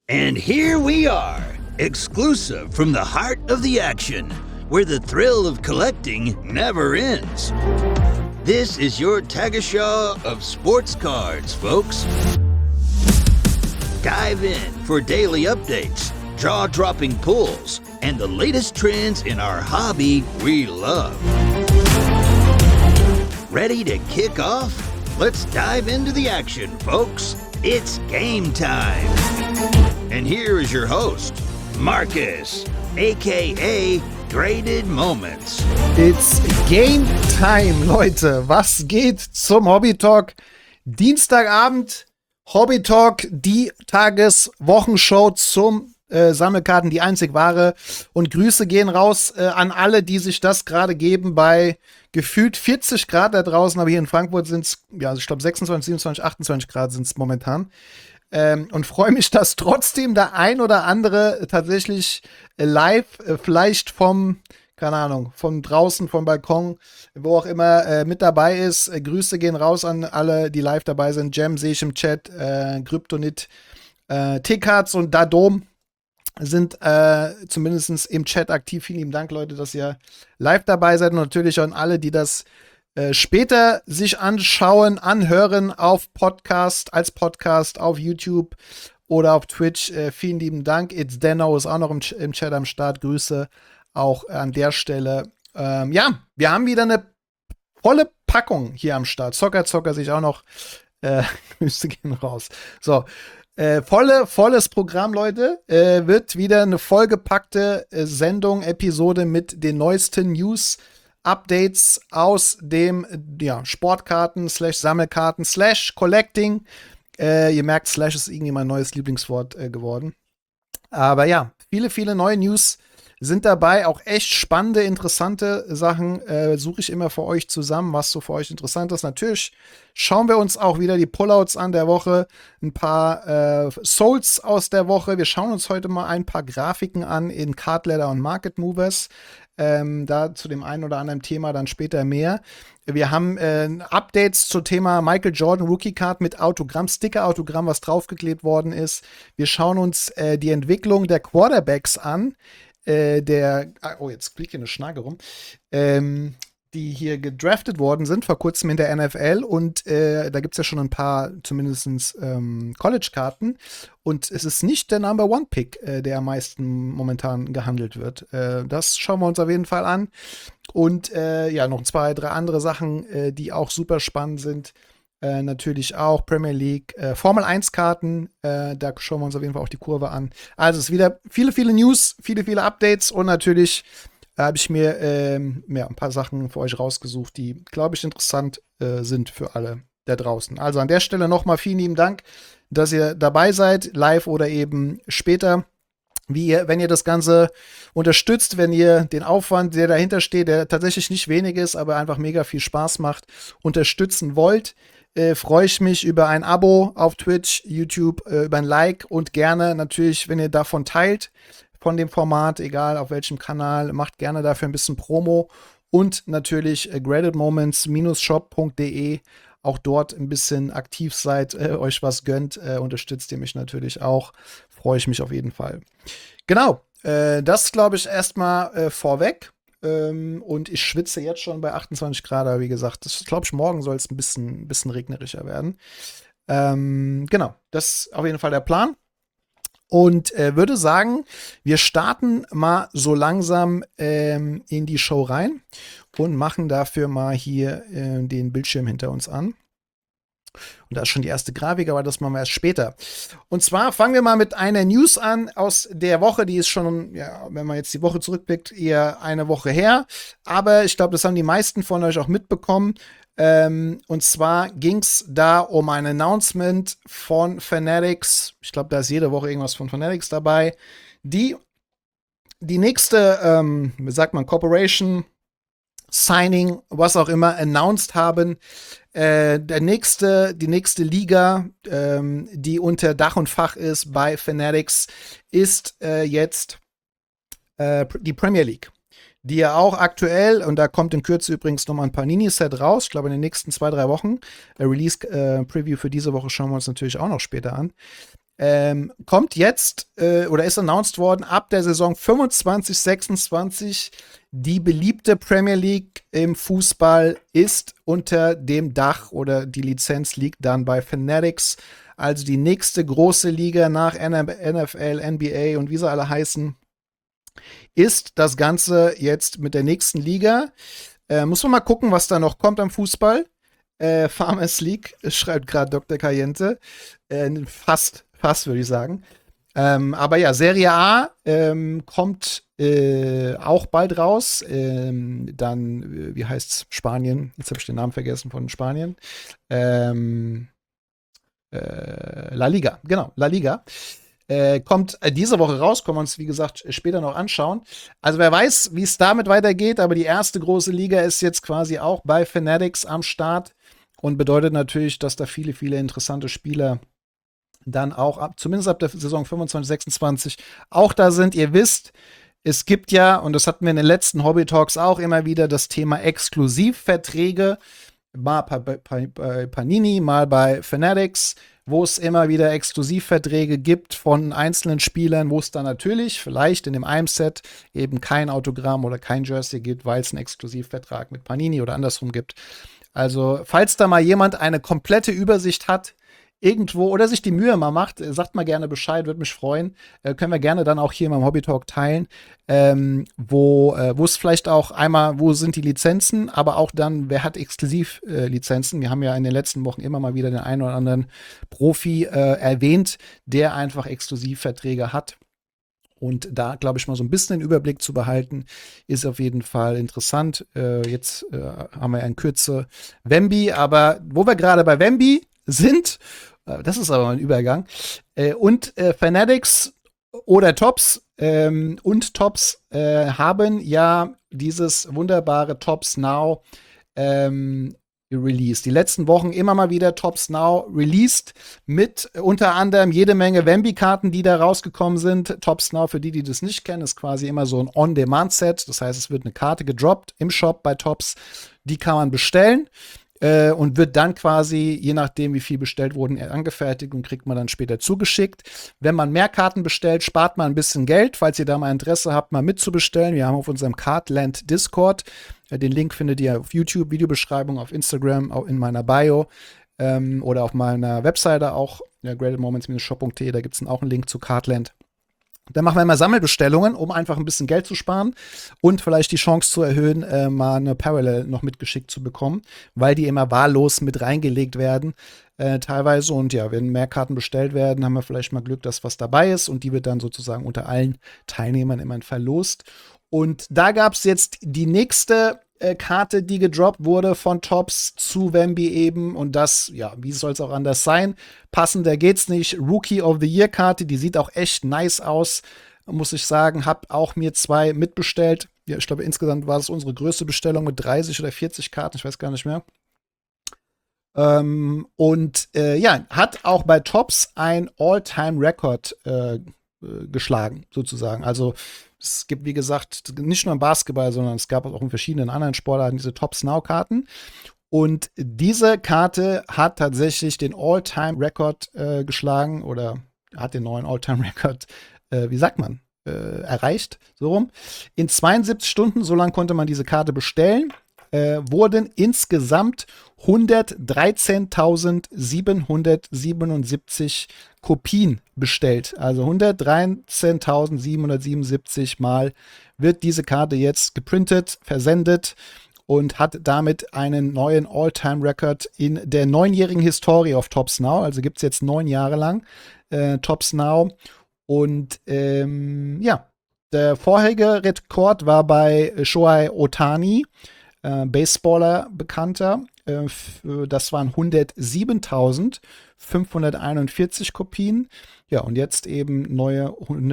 And here we are, exclusive from the heart of the action, where the thrill of collecting never ends. This is your Tagesschau of sports cards, folks. Dive in for daily updates, jaw-dropping pulls, and the latest trends in our hobby we love. Ready to kick off? Let's dive into the action, folks. It's game time. And here is your host, Marcus, aka Graded Moments. It's game time, Leute. Was geht zum Hobby Talk? Dienstagabend, Hobby Talk, die Tageswochenshow zum Sammelkarten, die einzig wahre. Und Grüße gehen raus an alle, die sich das gerade geben bei gefühlt 40 Grad da draußen. Aber hier in Frankfurt sind es, ja, ich glaube 26, 27, 28 Grad sind es momentan. Und freue mich, dass trotzdem der ein oder andere tatsächlich live, vielleicht keine Ahnung, von draußen, vom Balkon, wo auch immer mit dabei ist. Grüße gehen raus an alle, die live dabei sind. Jam sehe ich im Chat, Kryptonit, T-Cards und Dadom sind zumindest im Chat aktiv. Vielen lieben Dank, Leute, dass ihr live dabei seid. Und natürlich an alle, die das später sich anschauen, anhören auf Podcast, als Podcast auf YouTube oder auf Twitch. Vielen lieben Dank. It's Denno ist auch noch im Chat am Start. Grüße auch an der Stelle. Ja, wir haben wieder eine volle Packung hier am Start. Zocker sich auch noch. Grüße gehen raus. So, volles Programm, Leute. Wird wieder eine vollgepackte Sendung, Episode mit den neuesten News, Updates aus dem Sportkarten, Sammelkarten, Collecting. Ihr merkt, Slash ist irgendwie mein neues Lieblingswort geworden. Aber ja, viele neue News sind dabei. Auch echt spannende, interessante Sachen suche ich immer für euch zusammen, was so für euch interessant ist. Natürlich schauen wir uns auch wieder die Pullouts an der Woche, ein paar Souls aus der Woche. Wir schauen uns heute mal ein paar Grafiken an in Card Ladder und Market Movers. Da zu dem einen oder anderen Thema dann später mehr. Wir haben Updates zum Thema Michael Jordan Rookie Card mit Autogramm, Sticker-Autogramm, was draufgeklebt worden ist. Wir schauen uns die Entwicklung der Quarterbacks an. Jetzt fliegt hier eine Schnarre rum. Die hier gedraftet worden sind vor kurzem in der NFL und da gibt es ja schon ein paar zumindest College-Karten und es ist nicht der Number-One-Pick, der am meisten momentan gehandelt wird. Das schauen wir uns auf jeden Fall an und noch 2, 3 andere Sachen, die auch super spannend sind. Natürlich auch Premier League, Formel 1 Karten, da schauen wir uns auf jeden Fall auch die Kurve an. Also es ist wieder viele News, viele Updates und natürlich habe ich mir ein paar Sachen für euch rausgesucht, die, glaube ich, interessant sind für alle da draußen. Also an der Stelle nochmal vielen lieben Dank, dass ihr dabei seid, live oder eben später. Wenn ihr das Ganze unterstützt, wenn ihr den Aufwand, der dahinter steht, der tatsächlich nicht wenig ist, aber einfach mega viel Spaß macht, unterstützen wollt, freue ich mich über ein Abo auf Twitch, YouTube, über ein Like und gerne natürlich, wenn ihr davon teilt, von dem Format, egal auf welchem Kanal, macht gerne dafür ein bisschen Promo und natürlich gradedmoments-shop.de, auch dort ein bisschen aktiv seid, euch was gönnt, unterstützt ihr mich natürlich auch, freue ich mich auf jeden Fall. Genau, das glaube ich erstmal vorweg. Und ich schwitze jetzt schon bei 28 Grad, aber wie gesagt, das glaube ich, morgen soll es ein bisschen regnerischer werden. Genau, das ist auf jeden Fall der Plan. Und würde sagen, wir starten mal so langsam in die Show rein und machen dafür mal hier den Bildschirm hinter uns an. Und da ist schon die erste Grafik, aber das machen wir erst später. Und zwar fangen wir mal mit einer News an aus der Woche. Die ist schon, ja, wenn man jetzt die Woche zurückblickt, eher eine Woche her. Aber ich glaube, das haben die meisten von euch auch mitbekommen. Und zwar ging es da um ein Announcement von Fanatics. Ich glaube, da ist jede Woche irgendwas von Fanatics dabei. Die nächste, wie sagt man, Corporation, Signing, was auch immer, announced haben. Die nächste Liga, die unter Dach und Fach ist bei Fanatics, ist jetzt die Premier League. Die ja auch aktuell, und da kommt in Kürze übrigens nochmal ein Panini-Set raus, ich glaube in den nächsten 2-3 Wochen. Release-Preview für diese Woche schauen wir uns natürlich auch noch später an. kommt jetzt oder ist announced worden, ab der Saison 25, 26 die beliebte Premier League im Fußball ist unter dem Dach oder die Lizenz liegt dann bei Fanatics, also die nächste große Liga nach NFL, NBA und wie sie alle heißen, ist das Ganze jetzt mit der nächsten Liga. Muss man mal gucken, was da noch kommt am Fußball. Farmers League, schreibt gerade Dr. Cayente. Fast würde ich sagen. Aber ja, Serie A kommt auch bald raus. Dann, wie heißt's? Spanien. Jetzt habe ich den Namen vergessen von Spanien. La Liga, genau, La Liga. Kommt diese Woche raus, können wir uns, wie gesagt, später noch anschauen. Also wer weiß, wie es damit weitergeht, aber die erste große Liga ist jetzt quasi auch bei Fanatics am Start und bedeutet natürlich, dass da viele, viele interessante Spieler dann auch zumindest ab der Saison 25, 26 auch da sind. Ihr wisst, es gibt ja, und das hatten wir in den letzten Hobby Talks auch immer wieder, das Thema Exklusivverträge, mal bei Panini, mal bei Fanatics, wo es immer wieder Exklusivverträge gibt von einzelnen Spielern, wo es dann natürlich vielleicht in dem einem Set eben kein Autogramm oder kein Jersey gibt, weil es einen Exklusivvertrag mit Panini oder andersrum gibt. Also, falls da mal jemand eine komplette Übersicht hat, irgendwo oder sich die Mühe mal macht, sagt mal gerne Bescheid, würde mich freuen. Können wir gerne dann auch hier in meinem Hobby Talk teilen, wo es vielleicht auch einmal, wo sind die Lizenzen, aber auch dann, wer hat Exklusivlizenzen. Wir haben ja in den letzten Wochen immer mal wieder den einen oder anderen Profi erwähnt, der einfach Exklusivverträge hat. Und da, glaube ich, mal so ein bisschen den Überblick zu behalten, ist auf jeden Fall interessant. Jetzt haben wir in Kürze Wemby, aber wo wir gerade bei Wemby sind, das ist aber ein Übergang, und Fanatics oder Topps und Topps haben ja dieses wunderbare Topps Now released. Die letzten Wochen immer mal wieder Topps Now released mit unter anderem jede Menge Wemby-Karten, die da rausgekommen sind. Topps Now, für die das nicht kennen, ist quasi immer so ein On-Demand-Set. Das heißt, es wird eine Karte gedroppt im Shop bei Topps. Die kann man bestellen. Und wird dann quasi, je nachdem, wie viel bestellt wurden, angefertigt und kriegt man dann später zugeschickt. Wenn man mehr Karten bestellt, spart man ein bisschen Geld. Falls ihr da mal Interesse habt, mal mitzubestellen. Wir haben auf unserem Cardland Discord, den Link findet ihr auf YouTube, Videobeschreibung, auf Instagram, auch in meiner Bio oder auf meiner Webseite auch, gradedmoments-shop.de, da gibt es auch einen Link zu Cardland. Dann machen wir immer Sammelbestellungen, um einfach ein bisschen Geld zu sparen und vielleicht die Chance zu erhöhen, mal eine Parallel noch mitgeschickt zu bekommen, weil die immer wahllos mit reingelegt werden, teilweise. Und ja, wenn mehr Karten bestellt werden, haben wir vielleicht mal Glück, dass was dabei ist. Und die wird dann sozusagen unter allen Teilnehmern immer verlost. Und da gab es jetzt die nächste Karte, die gedroppt wurde von Topps zu Wemby eben. Und das, ja, wie soll es auch anders sein? Passender geht's nicht. Rookie of the Year Karte, die sieht auch echt nice aus, muss ich sagen. Hab auch mir 2 mitbestellt. Ja, ich glaube, insgesamt war es unsere größte Bestellung mit 30 oder 40 Karten, ich weiß gar nicht mehr. Ja, hat auch bei Topps ein All-Time-Record geschlagen, sozusagen. Also es gibt, wie gesagt, nicht nur im Basketball, sondern es gab auch in verschiedenen anderen Sportarten diese Topps Now-Karten. Und diese Karte hat tatsächlich den All-Time-Record geschlagen oder hat den neuen All-Time-Record, wie sagt man, erreicht, so rum. In 72 Stunden, so lange konnte man diese Karte bestellen, wurden insgesamt 113.777 Kopien bestellt. Also 113.777 Mal wird diese Karte jetzt geprintet, versendet und hat damit einen neuen All-Time-Record in der 9-jährigen Historie auf Topps Now. Also gibt es jetzt 9 Jahre lang Topps Now. Und ja, der vorherige Rekord war bei Shohei Ohtani, Baseballer bekannter. Das waren 107.541 Kopien. Ja, und jetzt eben neue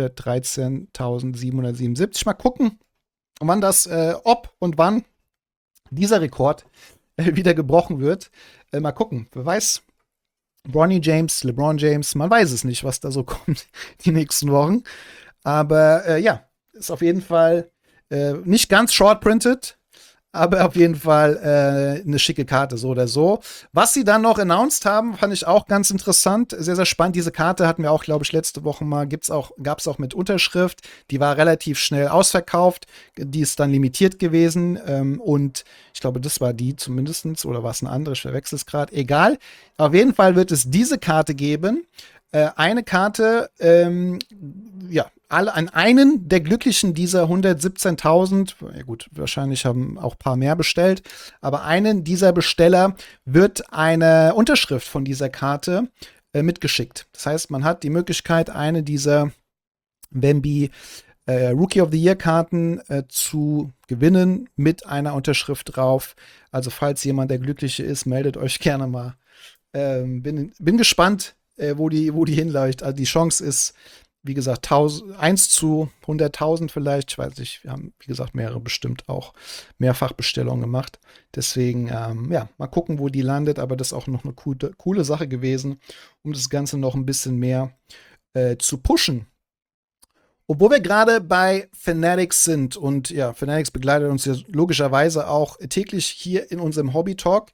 113.777. Mal gucken, wann das, ob und wann dieser Rekord wieder gebrochen wird. Mal gucken, wer weiß. LeBron James, man weiß es nicht, was da so kommt die nächsten Wochen. Aber ja, ist auf jeden Fall nicht ganz short-printed, Aber auf jeden Fall eine schicke Karte, so oder so. Was sie dann noch announced haben, fand ich auch ganz interessant. Sehr, sehr spannend. Diese Karte hatten wir auch, glaube ich, letzte Woche mal. Gab es auch mit Unterschrift. Die war relativ schnell ausverkauft. Die ist dann limitiert gewesen. Und ich glaube, das war die zumindest. Oder war es eine andere? Ich verwechsel es gerade. Egal. Auf jeden Fall wird es diese Karte geben. Eine Karte, ja, an einen der Glücklichen dieser 117.000, ja gut, wahrscheinlich haben auch ein paar mehr bestellt, aber einen dieser Besteller wird eine Unterschrift von dieser Karte mitgeschickt. Das heißt, man hat die Möglichkeit, eine dieser Wemby Rookie of the Year Karten zu gewinnen mit einer Unterschrift drauf. Also falls jemand der Glückliche ist, meldet euch gerne mal. Bin gespannt, wo die hinläuft. Also die Chance ist, wie gesagt, 1 zu 100.000 vielleicht. Ich weiß nicht, wir haben, wie gesagt, mehrere bestimmt auch Mehrfachbestellungen gemacht. Deswegen, ja, mal gucken, wo die landet. Aber das ist auch noch eine coole Sache gewesen, um das Ganze noch ein bisschen mehr zu pushen. Obwohl wir gerade bei Fanatics sind und ja, Fanatics begleitet uns ja logischerweise auch täglich hier in unserem Hobby-Talk.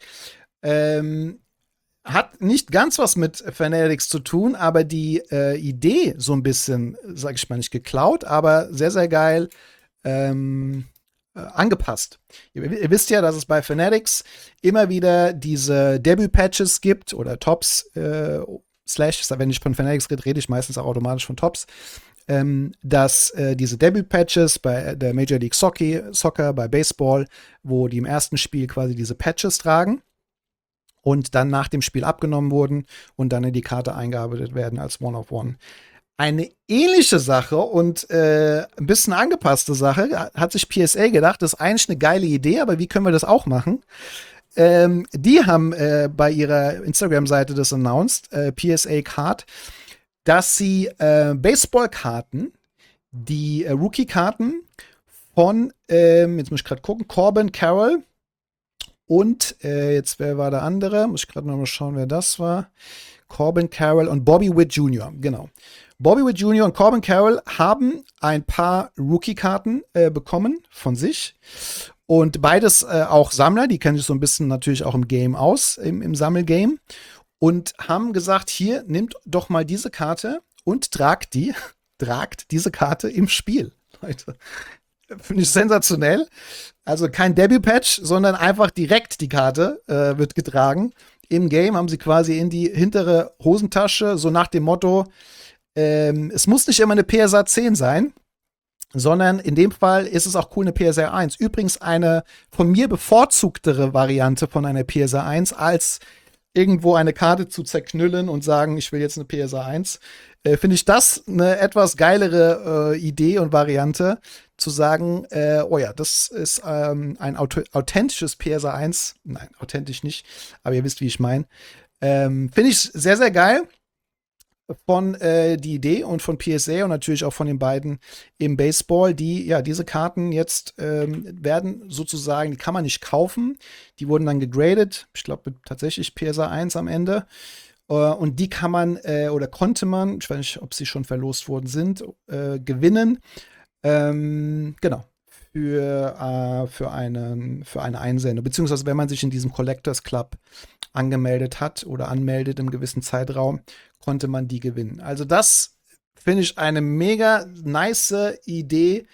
Hat nicht ganz was mit Fanatics zu tun, aber die Idee so ein bisschen, sag ich mal nicht geklaut, aber sehr, sehr geil angepasst. Ihr wisst ja, dass es bei Fanatics immer wieder diese Debut-Patches gibt oder Tops, Slash, wenn ich von Fanatics rede ich meistens auch automatisch von Tops. Dass diese Debut-Patches bei der Major League Soccer, bei Baseball, wo die im ersten Spiel quasi diese Patches tragen und dann nach dem Spiel abgenommen wurden und dann in die Karte eingearbeitet werden als One-of-One. Eine ähnliche Sache und ein bisschen angepasste Sache hat sich PSA gedacht, das ist eigentlich eine geile Idee, aber wie können wir das auch machen? Die haben bei ihrer Instagram-Seite das announced, PSA Card, dass sie Baseball-Karten, die Rookie-Karten von, jetzt muss ich gerade gucken, Corbin Carroll und jetzt, wer war der andere? Muss ich gerade noch mal schauen, wer das war. Corbin Carroll und Bobby Witt Jr., genau. Bobby Witt Jr. und Corbin Carroll haben ein paar Rookie-Karten bekommen von sich. Und beides auch Sammler, die kennen sich so ein bisschen natürlich auch im Game aus, im Sammelgame. Und haben gesagt, hier, nehmt doch mal diese Karte und tragt diese Karte im Spiel. Leute, finde ich sensationell. Also kein Debut-Patch, sondern einfach direkt die Karte wird getragen. Im Game haben sie quasi in die hintere Hosentasche, so nach dem Motto, es muss nicht immer eine PSA 10 sein, sondern in dem Fall ist es auch cool, eine PSA 1. Übrigens eine von mir bevorzugtere Variante von einer PSA 1 als irgendwo eine Karte zu zerknüllen und sagen, ich will jetzt eine PSA 1, finde ich das eine etwas geilere Idee und Variante, zu sagen, oh ja, das ist ein authentisches PSA 1. Nein, authentisch nicht, aber ihr wisst, wie ich meine. Finde ich sehr, sehr geil von die Idee und von PSA und natürlich auch von den beiden im Baseball, die ja diese Karten jetzt werden sozusagen, die kann man nicht kaufen, die wurden dann gegradet, ich glaube tatsächlich PSA 1 am Ende und die kann man oder konnte man, ich weiß nicht, ob sie schon verlost worden sind, gewinnen, genau, für eine Einsendung, beziehungsweise wenn man sich in diesem Collectors Club angemeldet hat oder anmeldet im gewissen Zeitraum, konnte man die gewinnen. Also das finde ich eine mega nice Idee,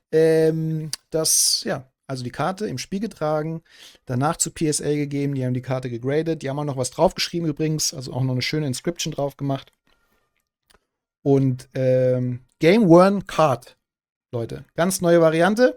dass, ja, also die Karte im Spiel getragen, danach zu PSA gegeben, die haben die Karte gegradet, die haben auch noch was draufgeschrieben übrigens, also auch noch eine schöne Inscription drauf gemacht. Und Game Worn Card, Leute, ganz neue Variante.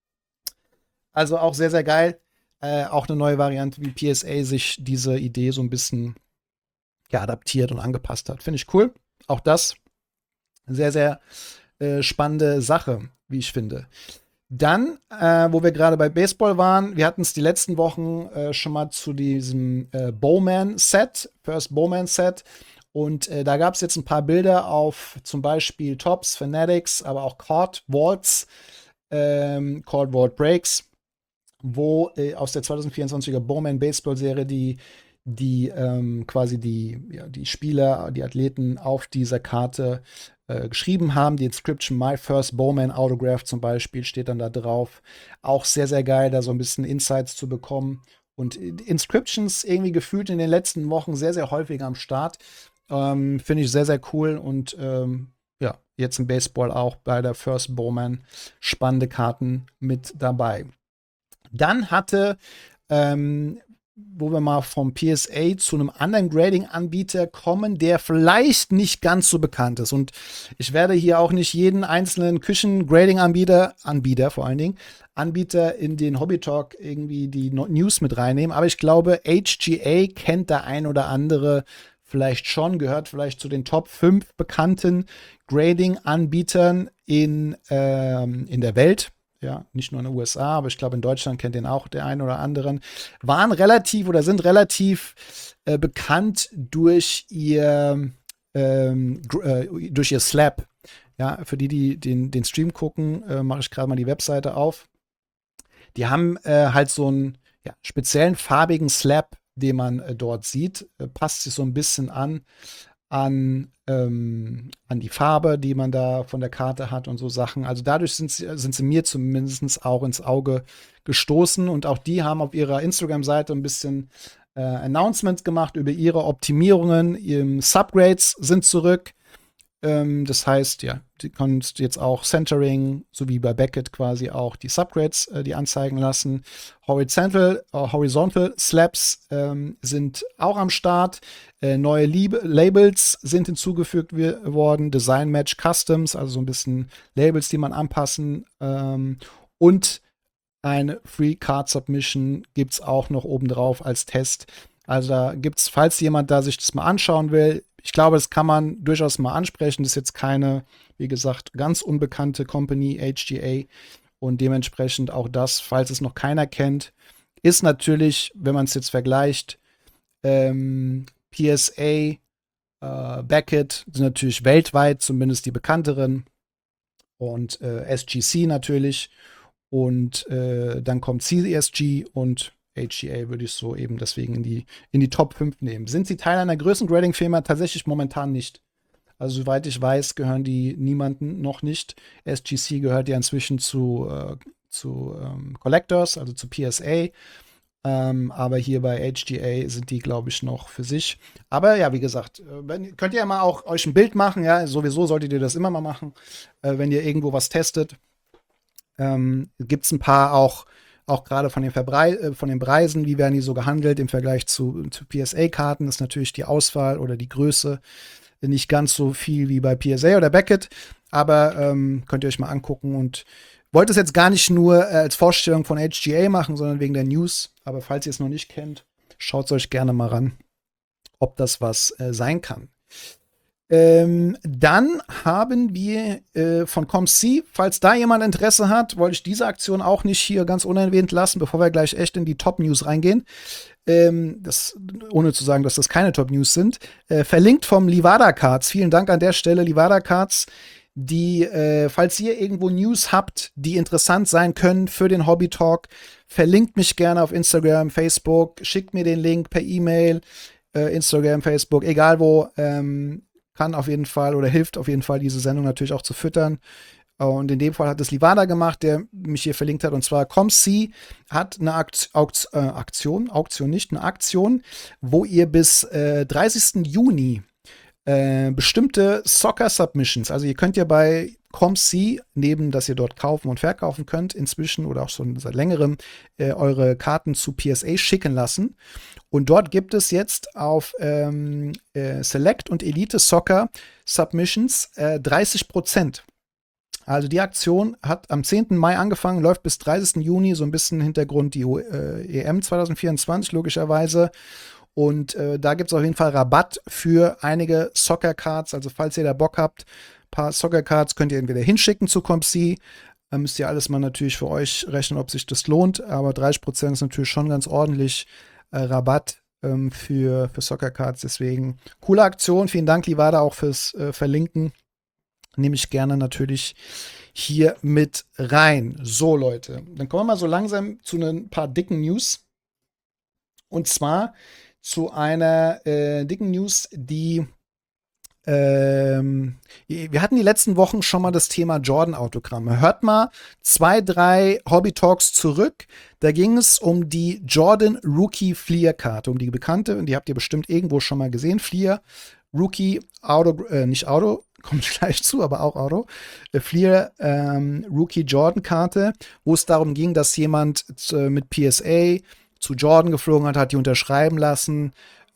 Also auch sehr, sehr geil. Auch eine neue Variante, wie PSA sich diese Idee so ein bisschen adaptiert und angepasst hat. Finde ich cool. Auch das sehr, sehr spannende Sache, wie ich finde. Dann, wo wir gerade bei Baseball waren, wir hatten es die letzten Wochen schon mal zu diesem Bowman-Set, First Bowman-Set. Und da gab es jetzt ein paar Bilder auf zum Beispiel Topps, Fanatics, aber auch Court Vaults, Court Vault Breaks, wo aus der 2024er Bowman Baseball Serie die die quasi die Spieler, die Athleten auf dieser Karte geschrieben haben. Die Inscription My First Bowman Autograph zum Beispiel steht dann da drauf. Auch sehr, sehr geil, da so ein bisschen Insights zu bekommen. Und Inscriptions irgendwie gefühlt in den letzten Wochen sehr, sehr häufig am Start. Finde ich sehr, sehr cool. Und ja, jetzt im Baseball auch bei der First Bowman spannende Karten mit dabei. Dann hatte wo wir mal vom PSA zu einem anderen Grading-Anbieter kommen, der vielleicht nicht ganz so bekannt ist. Und ich werde hier auch nicht jeden einzelnen Küchen-Grading-Anbieter vor allen Dingen, Anbieter in den Hobby Talk irgendwie die News mit reinnehmen. Aber ich glaube, HGA kennt der ein oder andere vielleicht schon, gehört vielleicht zu den Top 5 bekannten Grading-Anbietern in der Welt. Ja, nicht nur in den USA, aber ich glaube, in Deutschland kennt den auch der einen oder anderen. Waren relativ oder sind relativ bekannt durch ihr Slab. Ja, für die den Stream gucken, mache ich gerade mal die Webseite auf. Die haben halt so einen speziellen farbigen Slab, den man dort sieht. Passt sich so ein bisschen an die Farbe, die man da von der Karte hat und so Sachen. Also dadurch sind sie mir zumindest auch ins Auge gestoßen. Und auch die haben auf ihrer Instagram-Seite ein bisschen Announcements gemacht über ihre Optimierungen. Subgrades sind zurück. Das heißt, ja, du kannst jetzt auch Centering, so wie bei Beckett quasi auch die Subgrades, die anzeigen lassen. Horizontal Slabs sind auch am Start. Neue Labels sind hinzugefügt worden. Design Match Customs, also so ein bisschen Labels, die man anpassen. Und eine Free Card Submission gibt es auch noch obendrauf als Test. Also da gibt es, falls jemand da sich das mal anschauen will, ich glaube, das kann man durchaus mal ansprechen. Das ist jetzt keine, wie gesagt, ganz unbekannte Company, HGA. Und dementsprechend auch das, falls es noch keiner kennt, ist natürlich, wenn man es jetzt vergleicht, PSA, Beckett sind natürlich weltweit zumindest die bekannteren. Und SGC natürlich. Und dann kommt CSG und HGA würde ich so eben deswegen in die Top 5 nehmen. Sind sie Teil einer größeren Grading-Firma? Tatsächlich momentan nicht. Also soweit ich weiß, gehören die niemanden noch nicht. SGC gehört ja inzwischen zu Collectors, also zu PSA. Aber hier bei HGA sind die, glaube ich, noch für sich. Aber ja, wie gesagt, könnt ihr ja mal auch euch ein Bild machen. Ja, sowieso solltet ihr das immer mal machen, wenn ihr irgendwo was testet. Gibt es ein paar auch gerade von den Preisen, wie werden die so gehandelt im Vergleich zu PSA-Karten, ist natürlich die Auswahl oder die Größe nicht ganz so viel wie bei PSA oder Beckett, aber könnt ihr euch mal angucken und wollte es jetzt gar nicht nur als Vorstellung von HGA machen, sondern wegen der News, aber falls ihr es noch nicht kennt, schaut es euch gerne mal ran, ob das was sein kann. Dann haben wir von ComC, falls da jemand Interesse hat, wollte ich diese Aktion auch nicht hier ganz unerwähnt lassen, bevor wir gleich echt in die Top-News reingehen. Ohne zu sagen, dass das keine Top-News sind. Verlinkt vom Livada Cards. Vielen Dank an der Stelle, Livada Cards, die, falls ihr irgendwo News habt, die interessant sein können für den Hobby Talk, verlinkt mich gerne auf Instagram, Facebook, schickt mir den Link per E-Mail, Instagram, Facebook, egal wo. Kann auf jeden Fall oder hilft auf jeden Fall, diese Sendung natürlich auch zu füttern. Und in dem Fall hat es Livada gemacht, der mich hier verlinkt hat. Und zwar ComC hat eine Aktion, wo ihr bis 30. Juni bestimmte Soccer-Submissions, also ihr könnt ja bei ComC, neben dass ihr dort kaufen und verkaufen könnt, inzwischen oder auch schon seit längerem eure Karten zu PSA schicken lassen. Und dort gibt es jetzt auf Select und Elite Soccer Submissions 30%. Also die Aktion hat am 10. Mai angefangen, läuft bis 30. Juni, so ein bisschen Hintergrund die EM 2024 logischerweise. Und da gibt es auf jeden Fall Rabatt für einige Soccer Cards. Also falls ihr da Bock habt, ein paar Soccer Cards könnt ihr entweder hinschicken zu ComC. Da müsst ihr alles mal natürlich für euch rechnen, ob sich das lohnt. Aber 30% ist natürlich schon ganz ordentlich Rabatt für Soccer Cards. Deswegen coole Aktion. Vielen Dank, Livada, auch fürs Verlinken. Nehme ich gerne natürlich hier mit rein. So, Leute, dann kommen wir mal so langsam zu ein paar dicken News. Und zwar zu einer dicken News, die wir hatten die letzten Wochen schon mal das Thema Jordan-Autogramme. Hört mal 2, 3 Hobby-Talks zurück. Da ging es um die Jordan Rookie Fleer-Karte, um die bekannte, und die habt ihr bestimmt irgendwo schon mal gesehen. Fleer, Rookie, Auto, nicht Auto, kommt gleich zu, aber auch Auto. Fleer, Rookie Jordan-Karte, wo es darum ging, dass jemand mit PSA zu Jordan geflogen hat die unterschreiben lassen.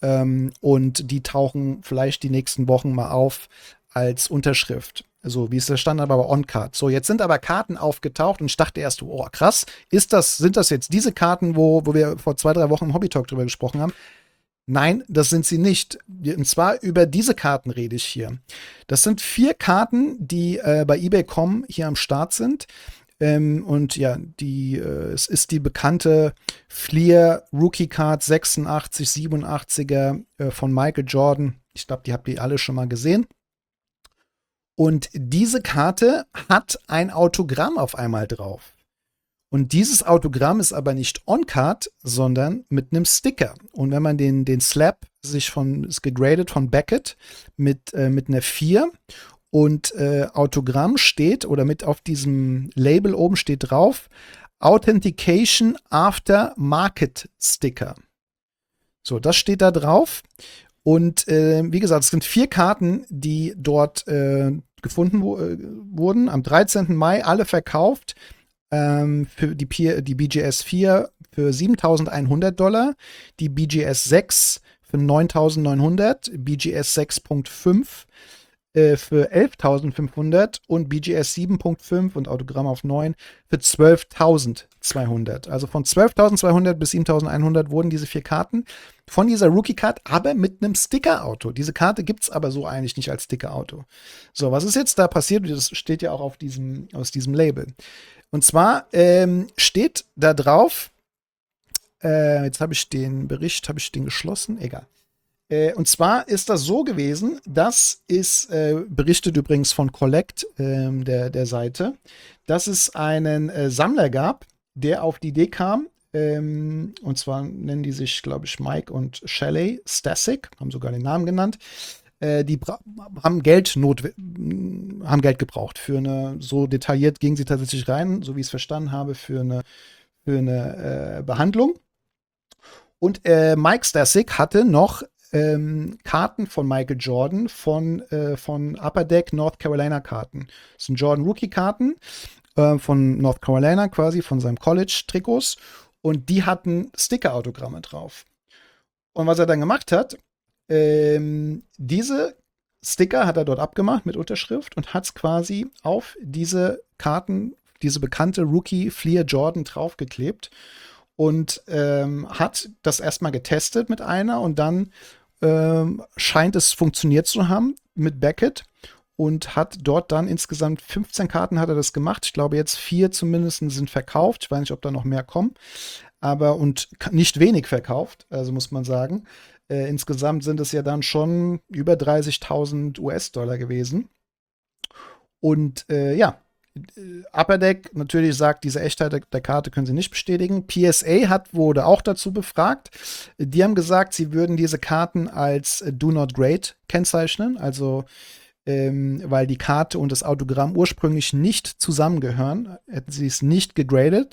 Und die tauchen vielleicht die nächsten Wochen mal auf als Unterschrift. So wie es da stand, aber On-Card. So, jetzt sind aber Karten aufgetaucht und ich dachte erst, oh krass, sind das jetzt diese Karten, wo wir vor 2, 3 Wochen im Hobby-Talk drüber gesprochen haben? Nein, das sind sie nicht. Und zwar über diese Karten rede ich hier. Das sind 4 Karten, die bei eBay.com hier am Start sind. Und ja, es ist die bekannte Fleer Rookie Card 86, 87er von Michael Jordan. Ich glaube, die habt ihr alle schon mal gesehen. Und diese Karte hat ein Autogramm auf einmal drauf. Und dieses Autogramm ist aber nicht on-card, sondern mit einem Sticker. Und wenn man den Slab ist gegradet von Beckett mit einer 4. Und Autogramm steht, oder mit auf diesem Label oben steht drauf, Authentication After Market Sticker. So, das steht da drauf. Und wie gesagt, es sind 4 Karten, die dort gefunden wurden. Am 13. Mai alle verkauft. Für die BGS 4 für $7.100, die BGS 6 für $9.900, BGS 6.5 für 11.500 und BGS 7.5 und Autogramm auf 9 für 12.200. Also von 12.200 bis 7.100 wurden diese 4 Karten von dieser Rookie-Card, aber mit einem Sticker-Auto. Diese Karte gibt es aber so eigentlich nicht als Sticker-Auto. So, was ist jetzt da passiert? Das steht ja auch aus diesem Label. Und zwar steht da drauf, jetzt habe ich den Bericht, geschlossen? Egal. Und zwar ist das so gewesen, das ist berichtet übrigens von Collect, der Seite, dass es einen Sammler gab, der auf die Idee kam, und zwar nennen die sich, glaube ich, Mike und Shelley Stasek, haben sogar den Namen genannt. Die haben Geld gebraucht für eine, so detailliert gingen sie tatsächlich rein, so wie ich es verstanden habe, für eine Behandlung. Und Mike Stasek hatte noch Karten von Michael Jordan von Upper Deck North Carolina Karten. Das sind Jordan Rookie Karten von North Carolina quasi, von seinem College-Trikots. Und die hatten Sticker-Autogramme drauf. Und was er dann gemacht hat, diese Sticker hat er dort abgemacht mit Unterschrift und hat es quasi auf diese Karten, diese bekannte Rookie Fleer Jordan draufgeklebt und hat das erstmal getestet mit einer und dann scheint es funktioniert zu haben mit Beckett und hat dort dann insgesamt 15 Karten hat er das gemacht. Ich glaube jetzt 4 zumindest sind verkauft. Ich weiß nicht, ob da noch mehr kommen, aber und nicht wenig verkauft, also muss man sagen. Insgesamt sind es ja dann schon über 30.000 US-Dollar gewesen. Und ja, Upper Deck natürlich sagt, diese Echtheit der Karte können sie nicht bestätigen. PSA wurde auch dazu befragt. Die haben gesagt, sie würden diese Karten als Do Not Grade kennzeichnen, also weil die Karte und das Autogramm ursprünglich nicht zusammengehören, hätten sie es nicht gegradet.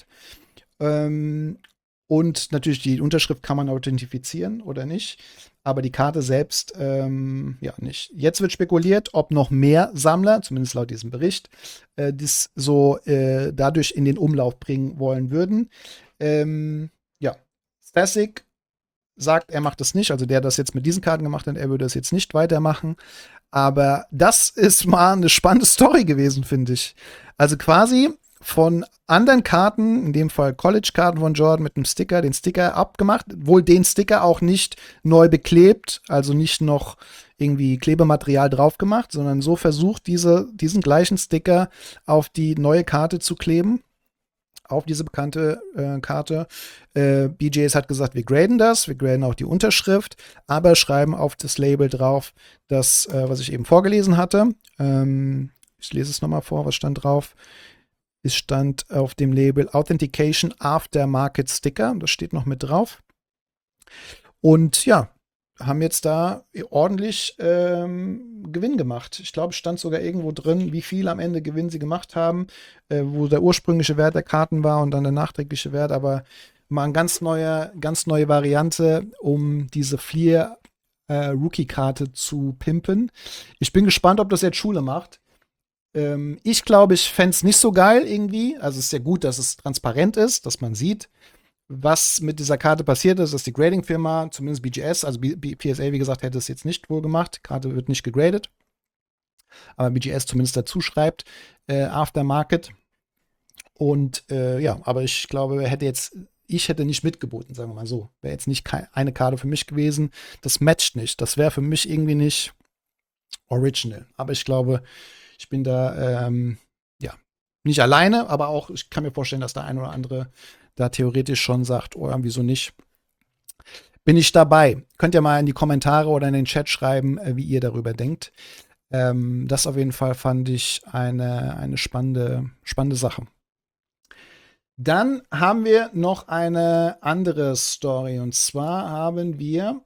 Und natürlich die Unterschrift kann man authentifizieren oder nicht, aber die Karte selbst ja nicht. Jetzt wird spekuliert, ob noch mehr Sammler, zumindest laut diesem Bericht, das so dadurch in den Umlauf bringen wollen würden. Ja, Stasek sagt, er macht das nicht, also der das jetzt mit diesen Karten gemacht hat, er würde das jetzt nicht weitermachen. Aber das ist mal eine spannende Story gewesen, finde ich. Also quasi von anderen Karten, in dem Fall College-Karten von Jordan mit einem Sticker, den Sticker abgemacht, wohl den Sticker auch nicht neu beklebt, also nicht noch irgendwie Klebematerial drauf gemacht, sondern so versucht, diesen gleichen Sticker auf die neue Karte zu kleben, auf diese bekannte Karte. BJs hat gesagt, wir graden das, wir graden auch die Unterschrift, aber schreiben auf das Label drauf, das, was ich eben vorgelesen hatte. Ich lese es nochmal vor, was stand drauf. Es stand auf dem Label Authentication After Market Sticker. Das steht noch mit drauf. Und ja, haben jetzt da ordentlich Gewinn gemacht. Ich glaube, es stand sogar irgendwo drin, wie viel am Ende Gewinn sie gemacht haben, wo der ursprüngliche Wert der Karten war und dann der nachträgliche Wert, aber mal eine ganz neue Variante, um diese Fleer Rookie-Karte zu pimpen. Ich bin gespannt, ob das jetzt Schule macht. Ich glaube, ich fände es nicht so geil irgendwie. Also es ist ja gut, dass es transparent ist, dass man sieht, was mit dieser Karte passiert ist, dass die Grading-Firma, zumindest BGS, also PSA, wie gesagt, hätte es jetzt nicht wohl gemacht. Die Karte wird nicht gegradet. Aber BGS zumindest dazu schreibt, Aftermarket. Und ja, aber ich glaube, ich hätte nicht mitgeboten, sagen wir mal so. Wäre jetzt nicht eine Karte für mich gewesen. Das matcht nicht. Das wäre für mich irgendwie nicht original. Aber ich glaube, ich bin da, ja, nicht alleine, aber auch, ich kann mir vorstellen, dass der ein oder andere da theoretisch schon sagt, oh, wieso nicht? Bin ich dabei. Könnt ihr mal in die Kommentare oder in den Chat schreiben, wie ihr darüber denkt. Das auf jeden Fall fand ich eine spannende Sache. Dann haben wir noch eine andere Story. Und zwar haben wir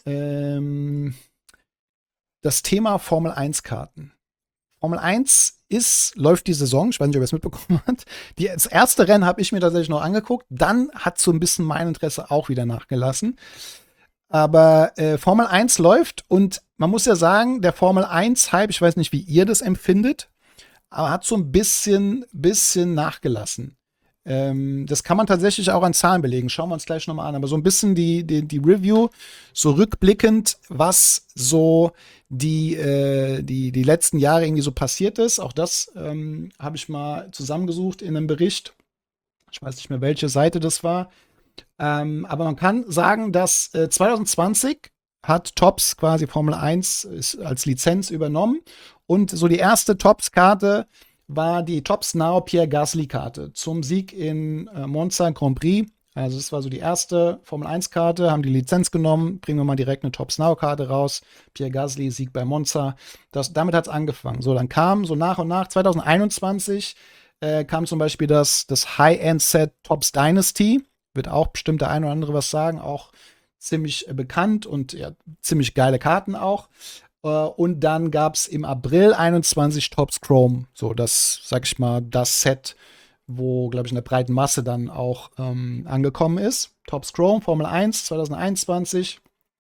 das Thema Formel 1-Karten. Formel 1 läuft die Saison, ich weiß nicht, ob ihr es mitbekommen habt. Das erste Rennen habe ich mir tatsächlich noch angeguckt. Dann hat so ein bisschen mein Interesse auch wieder nachgelassen. Aber Formel 1 läuft und man muss ja sagen, der Formel 1-Hype, ich weiß nicht, wie ihr das empfindet, aber hat so ein bisschen nachgelassen. Das kann man tatsächlich auch an Zahlen belegen. Schauen wir uns gleich nochmal an. Aber so ein bisschen die Review, so rückblickend, was so die letzten Jahre irgendwie so passiert ist. Auch das habe ich mal zusammengesucht in einem Bericht. Ich weiß nicht mehr, welche Seite das war. Aber man kann sagen, dass 2020 hat Topps quasi Formel 1 als Lizenz übernommen. Und so die erste Topps-Karte war die Topps Now Pierre Gasly-Karte zum Sieg in Monza Grand Prix. Also das war so die erste Formel-1-Karte, haben die Lizenz genommen, bringen wir mal direkt eine Topps Now-Karte raus. Pierre Gasly, Sieg bei Monza. Damit hat es angefangen. So, dann kam so nach und nach, 2021 kam zum Beispiel das High-End-Set Topps Dynasty. Wird auch bestimmt der ein oder andere was sagen, auch ziemlich bekannt und ja, ziemlich geile Karten auch. Und dann gab es im April 21 Topps Chrome. So, das, sag ich mal, das Set, wo, glaube ich, in der breiten Masse dann auch angekommen ist. Topps Chrome, Formel 1 2021.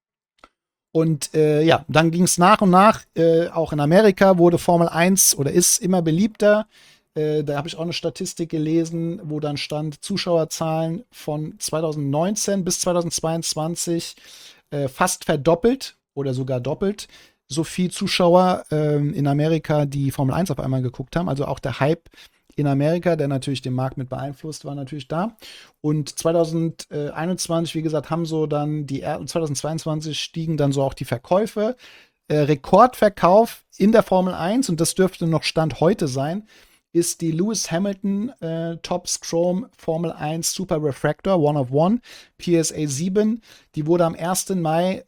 Und ja, dann ging es nach und nach. Auch in Amerika wurde Formel 1 oder ist immer beliebter. Da habe ich auch eine Statistik gelesen, wo dann stand, Zuschauerzahlen von 2019 bis 2022 fast verdoppelt oder sogar doppelt. So viel Zuschauer in Amerika, die Formel 1 auf einmal geguckt haben. Also auch der Hype in Amerika, der natürlich den Markt mit beeinflusst, war natürlich da. Und 2021, wie gesagt, haben so dann 2022 stiegen dann so auch die Verkäufe. Rekordverkauf in der Formel 1, und das dürfte noch Stand heute sein, ist die Lewis Hamilton Topps Chrome Formel 1 Super Refractor One of One PSA 7. Die wurde am 1. Mai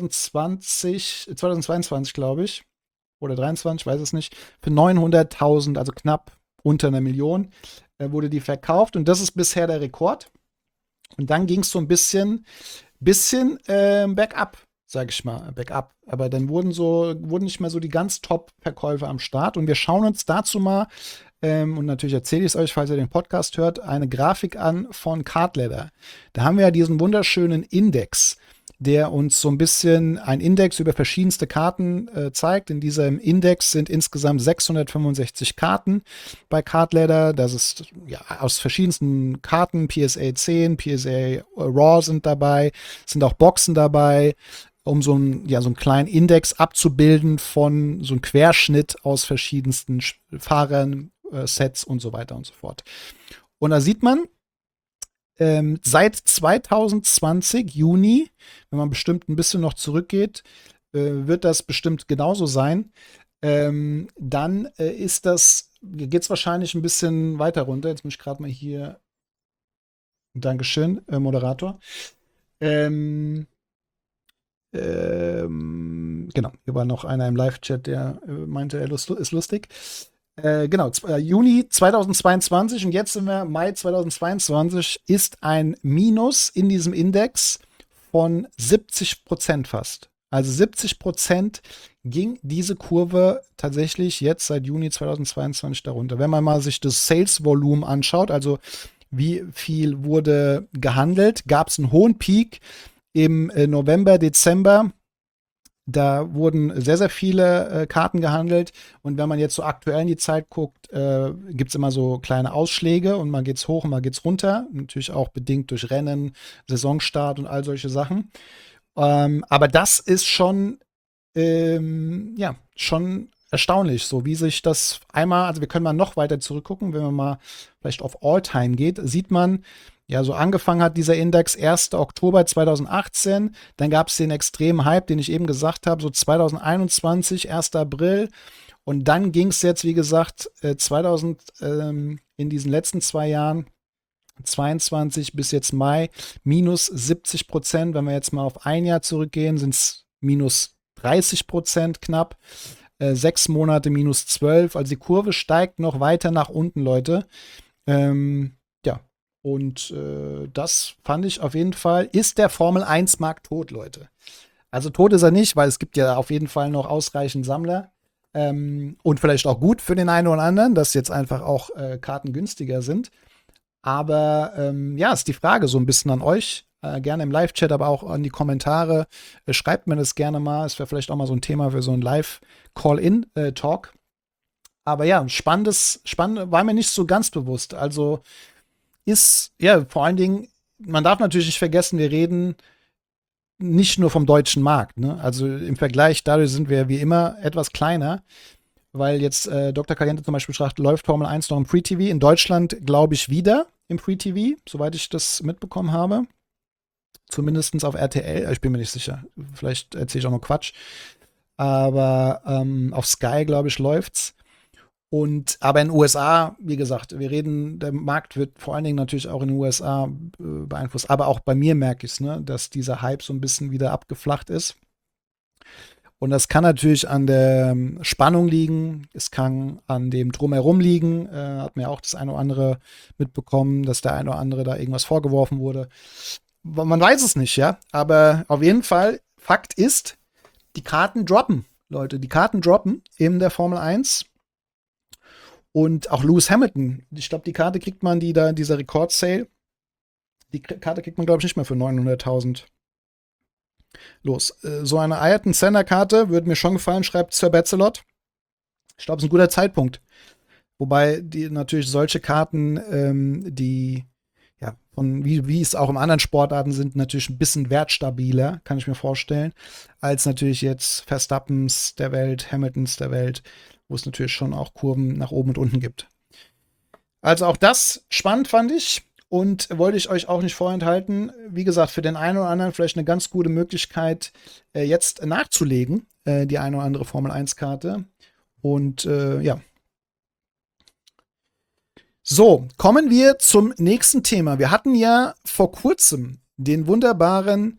2022, glaube ich, oder 23, weiß es nicht, für 900.000, also knapp unter einer Million, wurde die verkauft. Und das ist bisher der Rekord. Und dann ging es so ein bisschen bergab, sage ich mal, bergab. Aber dann wurden nicht mehr so die ganz Top-Verkäufe am Start. Und wir schauen uns dazu mal, und natürlich erzähle ich es euch, falls ihr den Podcast hört, eine Grafik an von Cardladder. Da haben wir ja diesen wunderschönen Index, der uns so ein bisschen ein Index über verschiedenste Karten zeigt. In diesem Index sind insgesamt 665 Karten bei Cardladder. Das ist ja aus verschiedensten Karten, PSA 10, PSA Raw sind dabei, sind auch Boxen dabei, um so einen kleinen Index abzubilden von so einem Querschnitt aus verschiedensten Fahrern, Sets und so weiter und so fort. Und da sieht man, seit 2020, Juni, wenn man bestimmt ein bisschen noch zurückgeht, wird das bestimmt genauso sein. Dann geht es wahrscheinlich ein bisschen weiter runter. Jetzt muss ich gerade mal hier. Dankeschön, Moderator. Genau, hier war noch einer im Live-Chat, der meinte, er ist lustig. Genau, Juni 2022 und jetzt sind wir Mai 2022, ist ein Minus in diesem Index von 70% fast. Also 70% ging diese Kurve tatsächlich jetzt seit Juni 2022 darunter. Wenn man mal sich das Sales-Volumen anschaut, also wie viel wurde gehandelt, gab es einen hohen Peak im November, Dezember. Da wurden sehr, sehr viele Karten gehandelt. Und wenn man jetzt so aktuell in die Zeit guckt, gibt es immer so kleine Ausschläge und mal geht's hoch und mal geht's runter. Natürlich auch bedingt durch Rennen, Saisonstart und all solche Sachen. Aber das ist schon, ja, schon erstaunlich, so wie sich das einmal, also wir können mal noch weiter zurückgucken, wenn man mal vielleicht auf All-Time geht, sieht man, ja, so angefangen hat dieser Index 1. Oktober 2018, dann gab es den extremen Hype, den ich eben gesagt habe, so 2021, 1. April und dann ging es jetzt, wie gesagt, 2000 in diesen letzten 2 Jahren 22 bis jetzt Mai minus 70%. Wenn wir jetzt mal auf ein Jahr zurückgehen, sind es minus 30% knapp. 6 Monate minus 12. Also die Kurve steigt noch weiter nach unten, Leute. Ja, und das fand ich auf jeden Fall, ist der Formel 1 Markt tot, Leute. Also tot ist er nicht, weil es gibt ja auf jeden Fall noch ausreichend Sammler. Und vielleicht auch gut für den einen oder anderen, dass jetzt einfach auch Karten günstiger sind. Aber ja, ist die Frage so ein bisschen an euch. Gerne im Live-Chat, aber auch an die Kommentare. Schreibt mir das gerne mal. Es wäre vielleicht auch mal so ein Thema für so ein Live-Call-In-Talk. Aber ja, spannend war mir nicht so ganz bewusst. Also ist, ja, vor allen Dingen, man darf natürlich nicht vergessen, wir reden nicht nur vom deutschen Markt. Ne? Also im Vergleich, dadurch sind wir wie immer etwas kleiner. Weil jetzt Dr. Caliente zum Beispiel sagt, läuft Formel 1 noch im Free-TV. In Deutschland, glaube ich, wieder im Free-TV, soweit ich das mitbekommen habe. Zumindest auf RTL, ich bin mir nicht sicher. Vielleicht erzähle ich auch noch Quatsch. Aber auf Sky, glaube ich, läuft's. Aber in den USA, wie gesagt, wir reden, der Markt wird vor allen Dingen natürlich auch in den USA beeinflusst. Aber auch bei mir merke ich es, ne, dass dieser Hype so ein bisschen wieder abgeflacht ist. Und das kann natürlich an der Spannung liegen, es kann an dem Drumherum liegen. Hat mir auch das eine oder andere mitbekommen, dass der eine oder andere da irgendwas vorgeworfen wurde. Man weiß es nicht, ja. Aber auf jeden Fall, Fakt ist, die Karten droppen, Leute. Die Karten droppen in der Formel 1. Und auch Lewis Hamilton, ich glaube, die Karte kriegt man, dieser Rekord-Sale, die Karte kriegt man, glaube ich, nicht mehr für 900.000. Los. So eine Ayrton Senna-Karte würde mir schon gefallen, schreibt Sir Betzelot. Ich glaube, es ist ein guter Zeitpunkt. Wobei die natürlich solche Karten, die ja, wie es auch in anderen Sportarten sind, natürlich ein bisschen wertstabiler, kann ich mir vorstellen, als natürlich jetzt Verstappens der Welt, Hamiltons der Welt, wo es natürlich schon auch Kurven nach oben und unten gibt. Also auch das spannend fand ich. Und wollte ich euch auch nicht vorenthalten. Wie gesagt, für den einen oder anderen vielleicht eine ganz gute Möglichkeit, jetzt nachzulegen, die eine oder andere Formel-1-Karte. Und ja. So, kommen wir zum nächsten Thema. Wir hatten ja vor kurzem den wunderbaren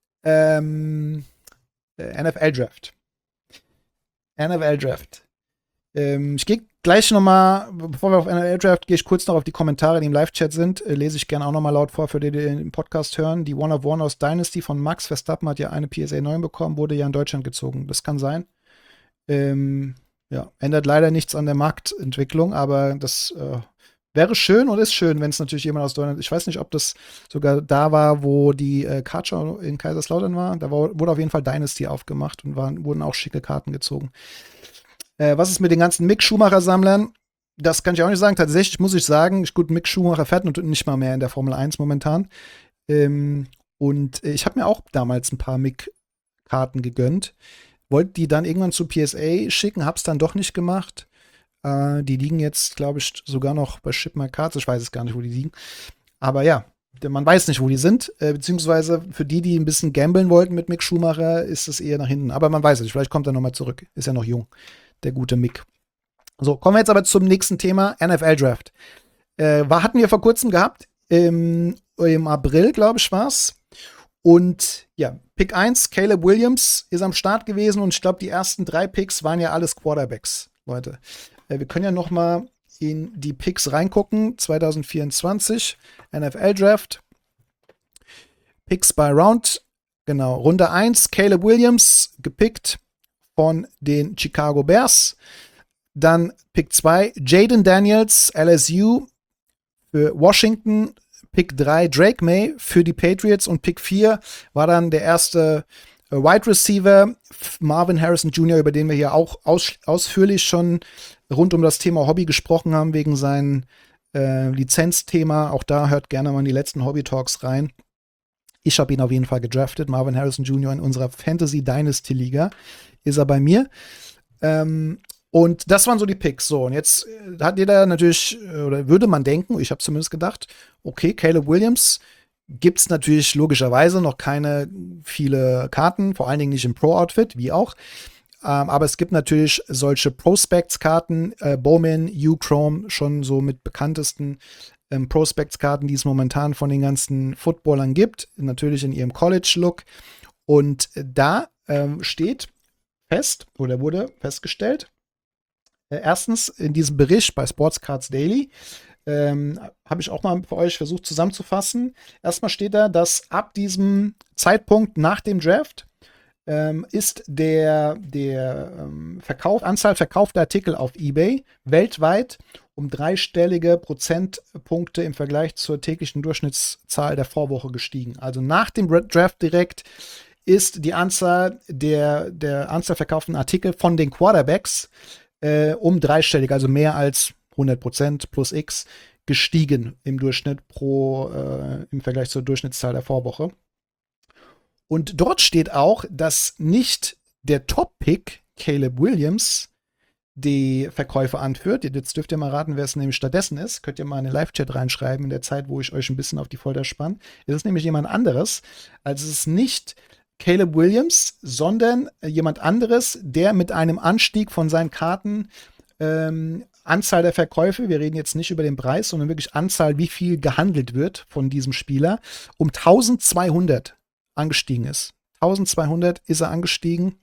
NFL-Draft. NFL-Draft. Ich gehe gleich nochmal, bevor wir auf NFL-Draft, gehe ich kurz noch auf die Kommentare, die im Live-Chat sind. Lese ich gerne auch nochmal laut vor, für die den Podcast hören. Die One of One aus Dynasty von Max Verstappen hat ja eine PSA 9 bekommen, wurde ja in Deutschland gezogen. Das kann sein. Ja, ändert leider nichts an der Marktentwicklung, aber das wäre schön und ist schön, wenn es natürlich jemand aus Deutschland, ich weiß nicht, ob das sogar da war, wo die Kartschau in Kaiserslautern war. Da wurde auf jeden Fall Dynasty aufgemacht und wurden auch schicke Karten gezogen. Was ist mit den ganzen Mick Schumacher-Sammlern? Das kann ich auch nicht sagen. Tatsächlich muss ich sagen, gut, Mick Schumacher fährt nicht mal mehr in der Formel 1 momentan. Und ich habe mir auch damals ein paar Mick-Karten gegönnt. Wollte die dann irgendwann zu PSA schicken, hab's dann doch nicht gemacht. Die liegen jetzt, glaube ich, sogar noch bei Ship My Cards. Ich weiß es gar nicht, wo die liegen. Aber ja, man weiß nicht, wo die sind. Beziehungsweise für die ein bisschen gamblen wollten mit Mick Schumacher, ist es eher nach hinten. Aber man weiß es nicht. Vielleicht kommt er nochmal zurück. Ist ja noch jung, der gute Mick. So, kommen wir jetzt aber zum nächsten Thema, NFL-Draft. Hatten wir vor kurzem gehabt, im April, glaube ich, war es. Und ja, Pick 1, Caleb Williams ist am Start gewesen und ich glaube, die ersten 3 Picks waren ja alles Quarterbacks, Leute. Wir können ja noch mal in die Picks reingucken, 2024, NFL-Draft. Picks by Round, Genau, Runde 1, Caleb Williams, gepickt von den Chicago Bears. Dann Pick 2, Jaden Daniels, LSU für Washington. Pick 3, Drake May für die Patriots. Und Pick 4 war dann der erste Wide Receiver, Marvin Harrison Jr., über den wir hier auch ausführlich schon rund um das Thema Hobby gesprochen haben, wegen seinem Lizenzthema. Auch da hört gerne mal in die letzten Hobby-Talks rein. Ich habe ihn auf jeden Fall gedraftet, Marvin Harrison Jr. in unserer Fantasy Dynasty Liga. Ist er bei mir. Und das waren so die Picks. So, und jetzt hat jeder natürlich, oder würde man denken, ich habe zumindest gedacht, okay, Caleb Williams gibt's natürlich logischerweise noch keine viele Karten, vor allen Dingen nicht im Pro-Outfit, wie auch. Aber es gibt natürlich solche Prospects-Karten, Bowman, U-Chrome, schon so mit bekanntesten Prospects-Karten, die es momentan von den ganzen Footballern gibt, natürlich in ihrem College-Look. Und da steht fest, oder wurde festgestellt, erstens in diesem Bericht bei Sports Cards Daily, habe ich auch mal für euch versucht zusammenzufassen. Erstmal steht da, dass ab diesem Zeitpunkt nach dem Draft ist der Anzahl verkaufter Artikel auf eBay weltweit um dreistellige Prozentpunkte im Vergleich zur täglichen Durchschnittszahl der Vorwoche gestiegen. Also nach dem Draft direkt ist die Anzahl der Anzahl verkauften Artikel von den Quarterbacks um dreistellig, also mehr als 100% plus X gestiegen im Durchschnitt im Vergleich zur Durchschnittszahl der Vorwoche. Und dort steht auch, dass nicht der Top-Pick Caleb Williams die Verkäufe anführt. Jetzt dürft ihr mal raten, wer es nämlich stattdessen ist. Könnt ihr mal in den Live-Chat reinschreiben in der Zeit, wo ich euch ein bisschen auf die Folter spanne. Es ist nämlich jemand anderes. Also es ist nicht Caleb Williams, sondern jemand anderes, der mit einem Anstieg von seinen Karten Anzahl der Verkäufe, wir reden jetzt nicht über den Preis, sondern wirklich Anzahl, wie viel gehandelt wird von diesem Spieler, um 1200 angestiegen ist. 1200 ist er angestiegen.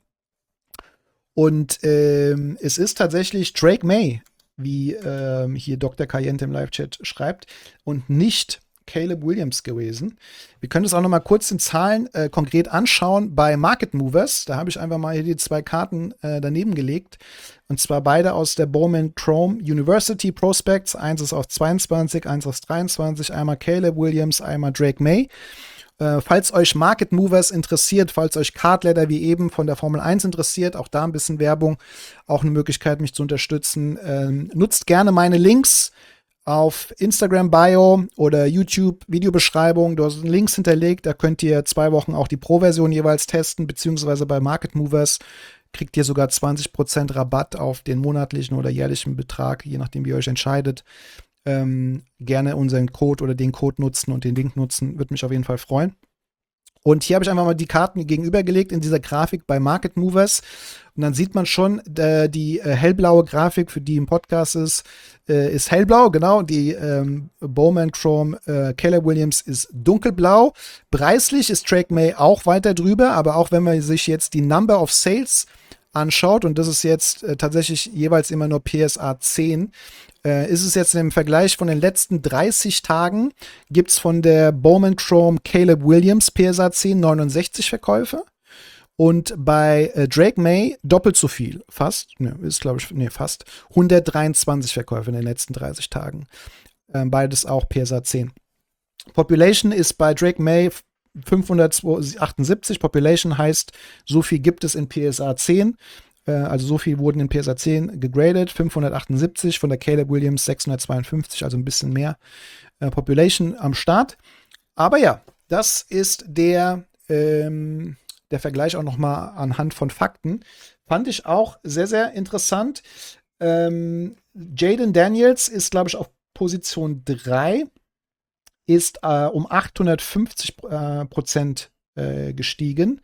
Und es ist tatsächlich Drake May, wie hier Dr. Cayente im Live-Chat schreibt, und nicht Caleb Williams gewesen. Wir können es auch noch mal kurz in Zahlen konkret anschauen bei Market Movers. Da habe ich einfach mal hier die zwei Karten daneben gelegt. Und zwar beide aus der Bowman Chrome University Prospects. Eins ist aus 22, eins aus 23. Einmal Caleb Williams, einmal Drake May. Falls euch Market Movers interessiert, falls euch Cardladder wie eben von der Formel 1 interessiert, auch da ein bisschen Werbung, auch eine Möglichkeit, mich zu unterstützen. Nutzt gerne meine Links auf Instagram Bio oder YouTube Videobeschreibung. Da sind Links hinterlegt, da könnt ihr 2 Wochen auch die Pro-Version jeweils testen, beziehungsweise bei Market Movers kriegt ihr sogar 20% Rabatt auf den monatlichen oder jährlichen Betrag, je nachdem, wie ihr euch entscheidet. Gerne unseren Code oder den Code nutzen und den Link nutzen, würde mich auf jeden Fall freuen. Und hier habe ich einfach mal die Karten gegenübergelegt in dieser Grafik bei Market Movers. Und dann sieht man schon, die hellblaue Grafik, für die im Podcast ist hellblau, genau. Die Bowman Chrome Caleb Williams ist dunkelblau. Preislich ist Drake May auch weiter drüber, aber auch wenn man sich jetzt die Number of Sales anschaut, und das ist jetzt tatsächlich jeweils immer nur PSA 10, ist es jetzt im Vergleich von den letzten 30 Tagen, gibt es von der Bowman Chrome Caleb Williams PSA 10 69 Verkäufe und bei Drake May doppelt so viel, fast 123 Verkäufe in den letzten 30 Tagen. Beides auch PSA 10. Population ist bei Drake May 578, Population heißt, so viel gibt es in PSA 10. Also so viel wurden in PSA 10 gegradet, 578, von der Caleb Williams 652, also ein bisschen mehr Population am Start. Aber ja, das ist der Vergleich auch nochmal anhand von Fakten. Fand ich auch sehr, sehr interessant. Jaden Daniels ist, glaube ich, auf Position 3, ist um 850% gestiegen.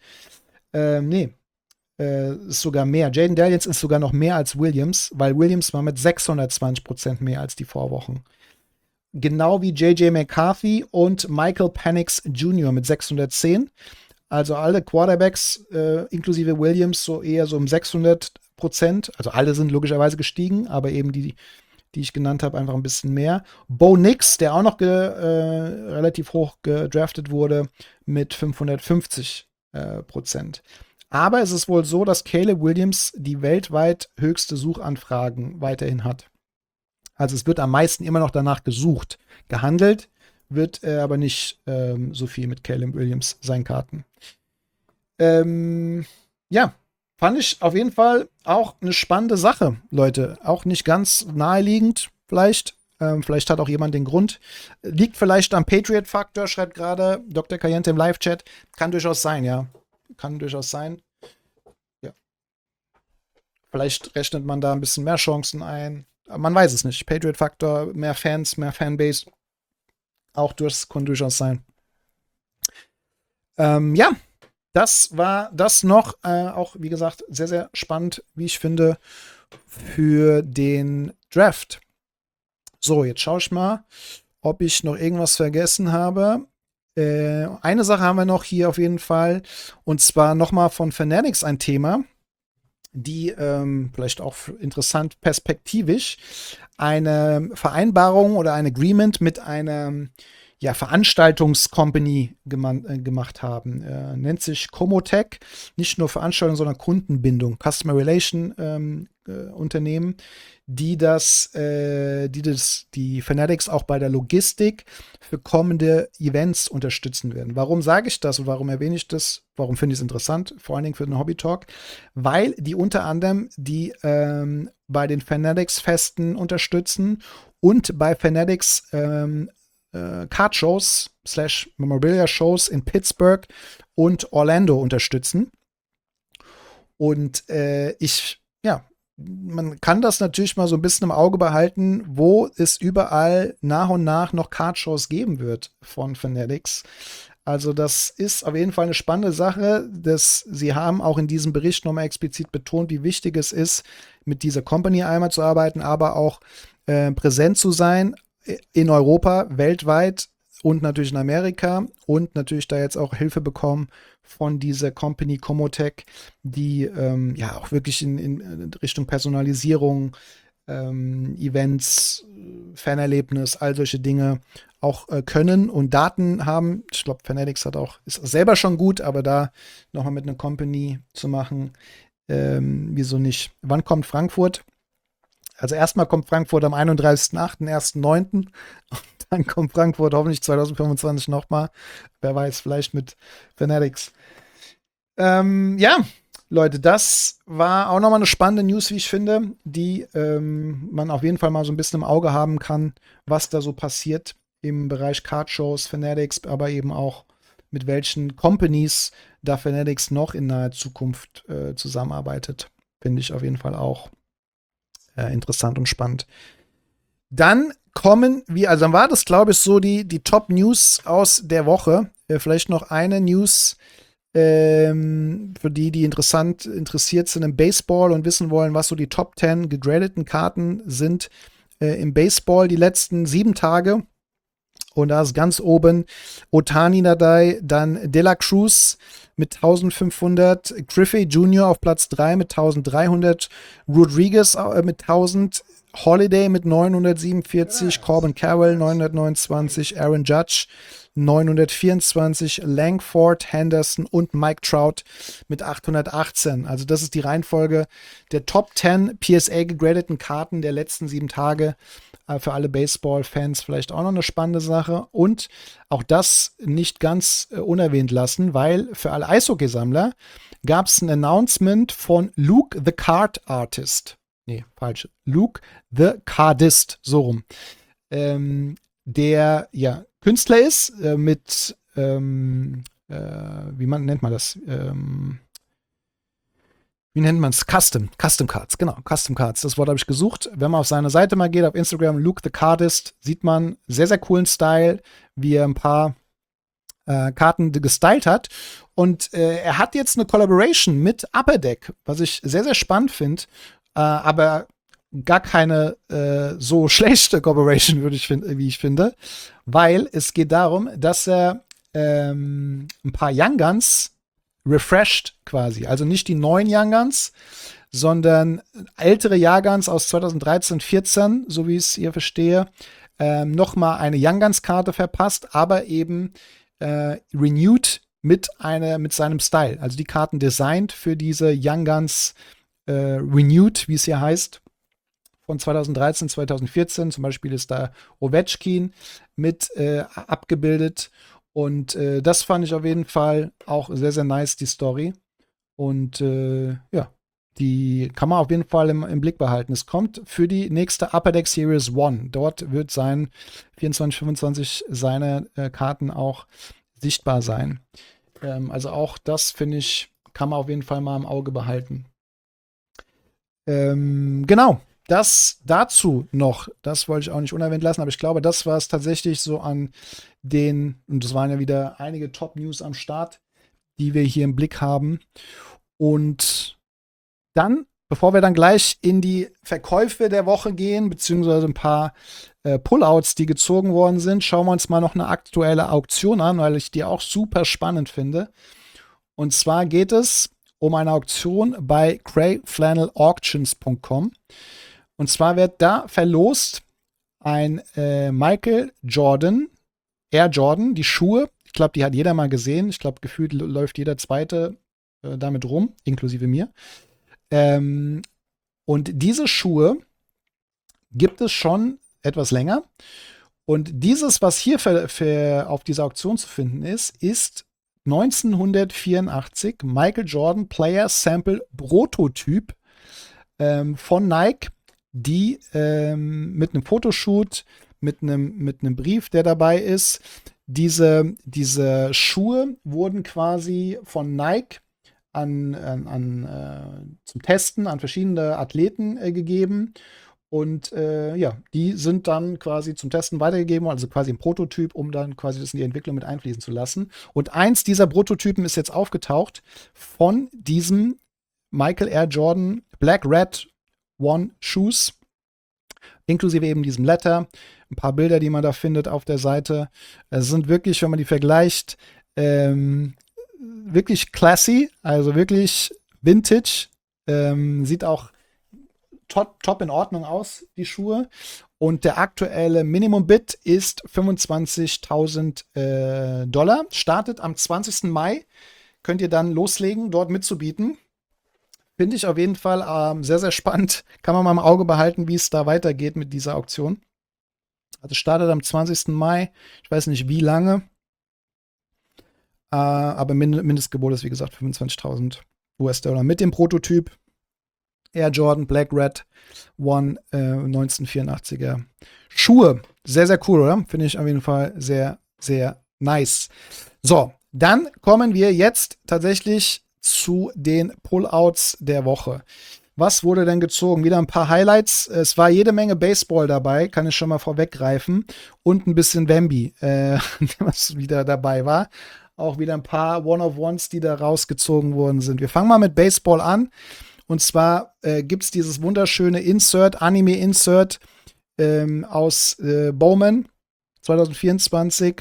Ist sogar mehr. Jaden Daniels ist sogar noch mehr als Williams, weil Williams war mit 620% mehr als die Vorwochen. Genau wie J.J. McCarthy und Michael Penix Jr. mit 610. Also alle Quarterbacks, inklusive Williams, so eher so um 600%. Also alle sind logischerweise gestiegen, aber eben die ich genannt habe, einfach ein bisschen mehr. Bo Nix, der auch noch relativ hoch gedraftet wurde, mit 550 Prozent. Aber es ist wohl so, dass Caleb Williams die weltweit höchste Suchanfragen weiterhin hat. Also es wird am meisten immer noch danach gesucht. Gehandelt wird aber nicht so viel mit Caleb Williams, seinen Karten. Ja, fand ich auf jeden Fall auch eine spannende Sache, Leute. Auch nicht ganz naheliegend, vielleicht. Vielleicht hat auch jemand den Grund. Liegt vielleicht am Patriot-Faktor, schreibt gerade Dr. Kayente im Live-Chat. Kann durchaus sein, ja. Kann durchaus sein. Ja. Vielleicht rechnet man da ein bisschen mehr Chancen ein. Aber man weiß es nicht. Patriot-Faktor, mehr Fans, mehr Fanbase. Auch das kann durchaus sein. Ja, das war das noch. Auch, wie gesagt, sehr, sehr spannend, wie ich finde, für den Draft. So, jetzt schaue ich mal, ob ich noch irgendwas vergessen habe. Eine Sache haben wir noch hier auf jeden Fall. Und zwar nochmal von Fanatics ein Thema, die vielleicht auch interessant perspektivisch eine Vereinbarung oder ein Agreement mit einer Veranstaltungscompany gemacht haben. Nennt sich Comotech. Nicht nur Veranstaltung, sondern Kundenbindung. Customer Relation Unternehmen, die Fanatics auch bei der Logistik für kommende Events unterstützen werden. Warum sage ich das und warum erwähne ich das? Warum finde ich es interessant? Vor allen Dingen für den Hobby-Talk. Weil die unter anderem die bei den Fanatics-Festen unterstützen und bei Fanatics Card-Shows / Memorabilia-Shows in Pittsburgh und Orlando unterstützen. Und man kann das natürlich mal so ein bisschen im Auge behalten, wo es überall nach und nach noch Card-Shows geben wird von Fanatics. Also das ist auf jeden Fall eine spannende Sache. Sie haben auch in diesem Bericht nochmal explizit betont, wie wichtig es ist, mit dieser Company einmal zu arbeiten, aber auch präsent zu sein in Europa, weltweit und natürlich in Amerika und natürlich da jetzt auch Hilfe bekommen von dieser Company Comotech, die auch wirklich in Richtung Personalisierung, Events, Fanerlebnis, all solche Dinge auch können und Daten haben. Ich glaube, Fanatics ist selber schon gut, aber da nochmal mit einer Company zu machen, wieso nicht? Wann kommt Frankfurt? Also erstmal kommt Frankfurt am 31.08., 1.9. Und dann kommt Frankfurt hoffentlich 2025 nochmal. Wer weiß, vielleicht mit Fanatics. Leute, das war auch nochmal eine spannende News, wie ich finde, die man auf jeden Fall mal so ein bisschen im Auge haben kann, was da so passiert im Bereich Card-Shows, Fanatics, aber eben auch mit welchen Companies da Fanatics noch in naher Zukunft zusammenarbeitet. Finde ich auf jeden Fall auch interessant und spannend. Dann dann war das, glaube ich, so die Top-News aus der Woche. Vielleicht noch eine News für die interessiert sind im Baseball und wissen wollen, was so die Top 10 gegradeten Karten sind im Baseball die letzten 7 Tage. Und da ist ganz oben Ohtani dabei, dann De La Cruz mit 1500, Griffey Jr. auf Platz 3 mit 1300, Rodriguez mit 1000, Holiday mit 947, Corbin Carroll 929, Aaron Judge 924, Langford, Henderson und Mike Trout mit 818. Also das ist die Reihenfolge der Top 10 PSA gegradeten Karten der letzten 7 Tage. Für alle Baseball-Fans vielleicht auch noch eine spannende Sache. Und auch das nicht ganz unerwähnt lassen, weil für alle Eishockey-Sammler gab es ein Announcement von Luke the Card Artist. Nee, falsch. Luke the Cardist, so rum. Der Künstler ist mit, wie nennt man das? Wie nennt man es? Custom Cards, genau, Custom Cards. Das Wort habe ich gesucht. Wenn man auf seine Seite mal geht, auf Instagram, Luke the Cardist, sieht man sehr, sehr coolen Style, wie er ein paar Karten gestylt hat. Und er hat jetzt eine Collaboration mit Upper Deck, was ich sehr, sehr spannend finde. Aber gar keine so schlechte Collaboration, wie ich finde. Weil es geht darum, dass er ein paar Young Guns refreshed quasi. Also nicht die neuen Young Guns, sondern ältere Jahrgangs aus 2013, 14, so wie ich es hier verstehe, nochmal eine Young Guns Karte verpasst, aber eben renewed mit seinem Style. Also die Karten designt für diese Young Guns Renewed, wie es hier heißt, von 2013, 2014. Zum Beispiel ist da Ovechkin mit abgebildet. Und das fand ich auf jeden Fall auch sehr, sehr nice, die Story. Und ja, die kann man auf jeden Fall im Blick behalten. Es kommt für die nächste Upper Deck Series 1. Dort wird sein 24, 25 seine Karten auch sichtbar sein. Also auch das, finde ich, kann man auf jeden Fall mal im Auge behalten. Genau, das dazu noch. Das wollte ich auch nicht unerwähnt lassen, aber ich glaube, das war es tatsächlich so an den, und das waren ja wieder einige Top-News am Start, die wir hier im Blick haben. Und dann, bevor wir dann gleich in die Verkäufe der Woche gehen, beziehungsweise ein paar Pullouts, die gezogen worden sind, schauen wir uns mal noch eine aktuelle Auktion an, weil ich die auch super spannend finde. Und zwar geht es um eine Auktion bei greyflannelauctions.com. Und zwar wird da verlost ein Michael Jordan, Air Jordan, die Schuhe. Ich glaube, die hat jeder mal gesehen. Ich glaube, gefühlt läuft jeder Zweite damit rum, inklusive mir. Und diese Schuhe gibt es schon etwas länger. Und dieses, was hier auf dieser Auktion zu finden ist 1984 Michael Jordan Player Sample Prototyp von Nike, die mit einem Fotoshoot, mit einem Brief, der dabei ist. Diese Schuhe wurden quasi von Nike zum Testen an verschiedene Athleten gegeben. Und ja, die sind dann quasi zum Testen weitergegeben, also quasi ein Prototyp, um dann quasi das in die Entwicklung mit einfließen zu lassen. Und eins dieser Prototypen ist jetzt aufgetaucht von diesem Michael Air Jordan Black Red One Shoes, inklusive eben diesem Letter. Ein paar Bilder, die man da findet auf der Seite. Es sind wirklich, wenn man die vergleicht, wirklich classy, also wirklich vintage. Sieht auch top in Ordnung aus, die Schuhe. Und der aktuelle Minimum-Bid ist $25.000. Startet am 20. Mai. Könnt ihr dann loslegen, dort mitzubieten. Finde ich auf jeden Fall sehr, sehr spannend. Kann man mal im Auge behalten, wie es da weitergeht mit dieser Auktion. Also startet am 20. Mai. Ich weiß nicht, wie lange. Aber Mindestgebot ist, wie gesagt, $25.000 mit dem Prototyp Air Jordan Black Red One 1984er Schuhe. Sehr, sehr cool, oder? Finde ich auf jeden Fall sehr, sehr nice. So, dann kommen wir jetzt tatsächlich zu den Pullouts der Woche. Was wurde denn gezogen? Wieder ein paar Highlights. Es war jede Menge Baseball dabei, kann ich schon mal vorweggreifen. Und ein bisschen Wemby, was wieder dabei war. Auch wieder ein paar One-of-Ones, die da rausgezogen worden sind. Wir fangen mal mit Baseball an. Und zwar gibt es dieses wunderschöne Anime-Insert aus Bowman 2024.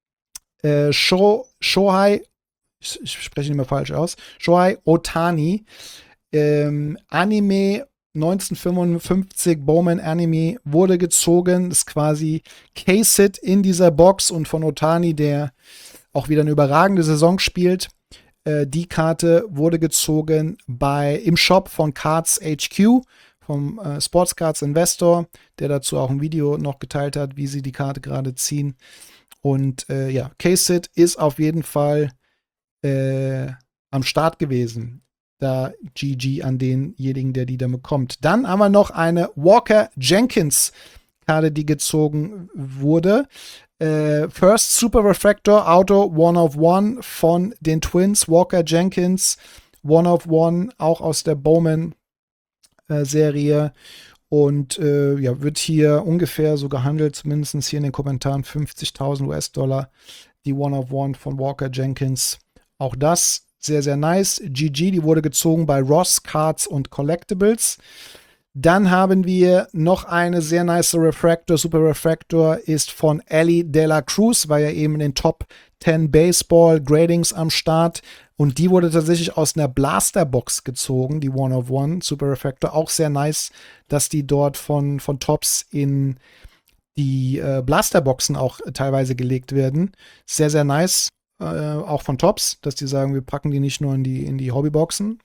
Shohei, ich spreche nicht mehr falsch aus, Shohei Ohtani, Anime 1955, Bowman Anime, wurde gezogen. Das ist quasi K-Sit in dieser Box und von Ohtani, der auch wieder eine überragende Saison spielt. Die Karte wurde gezogen im Shop von Cards HQ, vom Sports Cards Investor, der dazu auch ein Video noch geteilt hat, wie sie die Karte gerade ziehen. Und ja, K-Sit ist auf jeden Fall am Start gewesen. Da GG an denjenigen, der die dann bekommt. Dann haben wir noch eine Walker Jenkins Karte, die gezogen wurde. First Super Refractor Auto One of One von den Twins, Walker Jenkins, One of One, auch aus der Bowman Serie. Und ja, wird hier ungefähr so gehandelt, zumindest hier in den Kommentaren, $50.000, die One of One von Walker Jenkins. Auch das sehr, sehr nice. GG, die wurde gezogen bei Ross Cards und Collectibles. Dann haben wir noch eine sehr nice Refractor. Super Refractor ist von Ellie De La Cruz, war ja eben in den Top 10 Baseball Gradings am Start. Und die wurde tatsächlich aus einer Blasterbox gezogen, die One of One Super Refractor. Auch sehr nice, dass die dort von Topps in die Blasterboxen auch teilweise gelegt werden. Sehr, sehr nice. auch von Topps, dass die sagen, wir packen die nicht nur in die Hobbyboxen.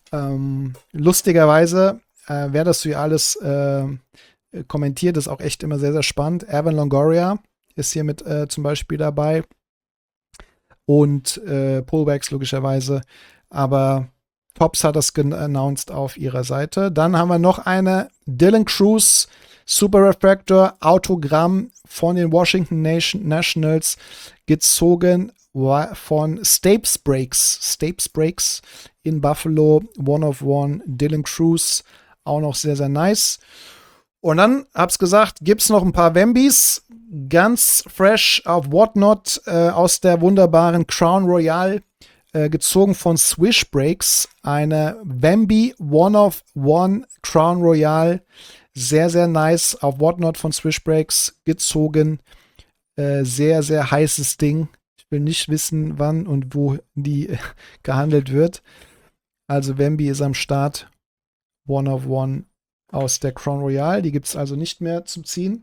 Lustigerweise, wer das so hier alles kommentiert, ist auch echt immer sehr, sehr spannend. Evan Longoria ist hier mit zum Beispiel dabei und Pullbacks logischerweise, aber Topps hat das announced auf ihrer Seite. Dann haben wir noch eine Dylan Cruz Super Refractor Autogramm von den Washington Nationals, gezogen von Stapes Breaks in Buffalo, One of One, Dylan Cruz, auch noch sehr, sehr nice. Und dann, hab's gesagt, gibt's noch ein paar Wembys, ganz fresh auf Whatnot, aus der wunderbaren Crown Royale, gezogen von Swish Breaks, eine Wemby One of One Crown Royale, sehr, sehr nice, auf Whatnot von Swish Breaks gezogen, sehr, sehr heißes Ding. Ich will nicht wissen, wann und wo die gehandelt wird. Also Wemby ist am Start, One of One aus der Crown Royale, die gibt es also nicht mehr zum Ziehen.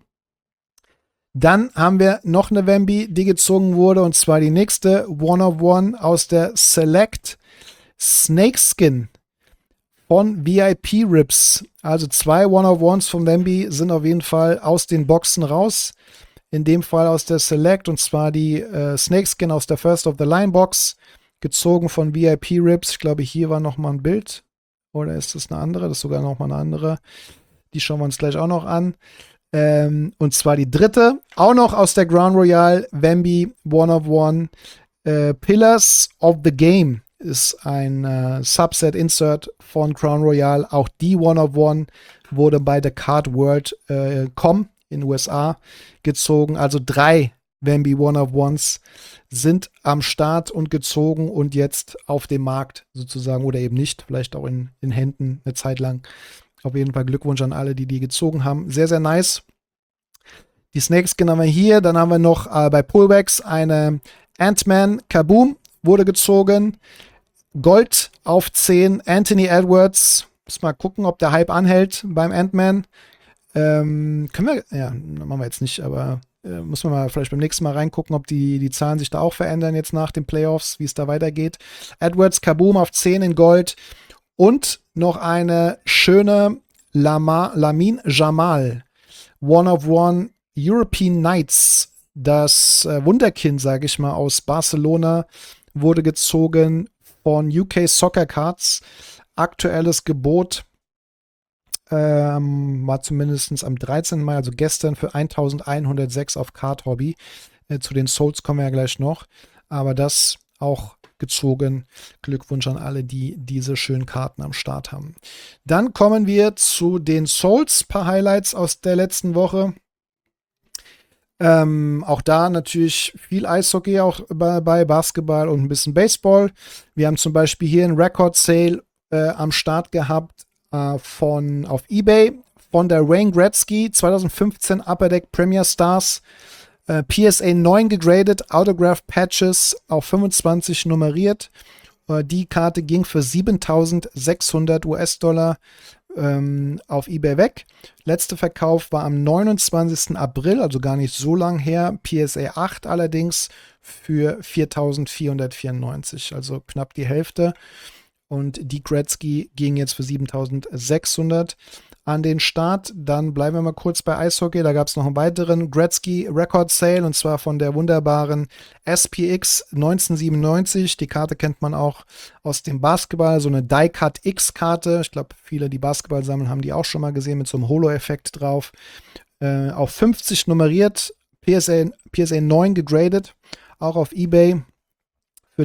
Dann haben wir noch eine Wemby, die gezogen wurde, und zwar die nächste One of One aus der Select Snakeskin von VIP Rips. Also 2 One of Ones von Wemby sind auf jeden Fall aus den Boxen raus. In dem Fall aus der Select, und zwar die Snakeskin aus der First of the Line Box, gezogen von VIP Rips. Ich glaube, hier war noch mal ein Bild. Oder ist das eine andere? Das ist sogar noch mal eine andere. Die schauen wir uns gleich auch noch an. Und zwar die dritte, auch noch aus der Crown Royale, Wemby One of One. Pillars of the Game ist ein Subset-Insert von Crown Royale. Auch die One of One wurde bei der Card World in den USA gezogen. Also 3 Wemby One of Ones sind am Start und gezogen und jetzt auf dem Markt sozusagen, oder eben nicht, vielleicht auch in Händen eine Zeit lang. Auf jeden Fall Glückwunsch an alle, die gezogen haben. Sehr, sehr nice. Die Snakeskin haben wir hier. Dann haben wir noch bei Pullbacks eine Ant-Man Kaboom wurde gezogen. Gold auf 10. Anthony Edwards. Muss mal gucken, ob der Hype anhält beim Ant-Man. Können wir, ja, machen wir jetzt nicht, aber muss man mal vielleicht beim nächsten Mal reingucken, ob die Zahlen sich da auch verändern jetzt nach den Playoffs, wie es da weitergeht. Edwards Kaboom auf 10 in Gold. Und noch eine schöne Lamine Jamal One of One European Knights. Das Wunderkind, sage ich mal, aus Barcelona wurde gezogen von UK Soccer Cards. Aktuelles Gebot war zumindest am 13. Mai, also gestern, für 1106 auf Card Hobby. Zu den Souls kommen wir ja gleich noch. Aber das auch gezogen. Glückwunsch an alle, die diese schönen Karten am Start haben. Dann kommen wir zu den Souls. Ein paar Highlights aus der letzten Woche. Auch da natürlich viel Eishockey, auch bei Basketball und ein bisschen Baseball. Wir haben zum Beispiel hier einen Record Sale am Start gehabt auf eBay von der Wayne Gretzky 2015 Upper Deck Premier Stars. PSA 9 gegradet, Autograph Patches auf 25 nummeriert. Die Karte ging für 7.600 US-Dollar auf eBay weg. Letzter Verkauf war am 29. April, also gar nicht so lang her. PSA 8 allerdings für 4.494, also knapp die Hälfte. Und die Gretzky ging jetzt für 7.600 an den Start. Dann bleiben wir mal kurz bei Eishockey. Da gab es noch einen weiteren Gretzky Record Sale, und zwar von der wunderbaren SPX 1997. Die Karte kennt man auch aus dem Basketball, so eine Die-Cut X-Karte. Ich glaube, viele, die Basketball sammeln, haben die auch schon mal gesehen mit so einem Holo-Effekt drauf. Auf 50 nummeriert, PSA 9 gegradet, auch auf eBay. Für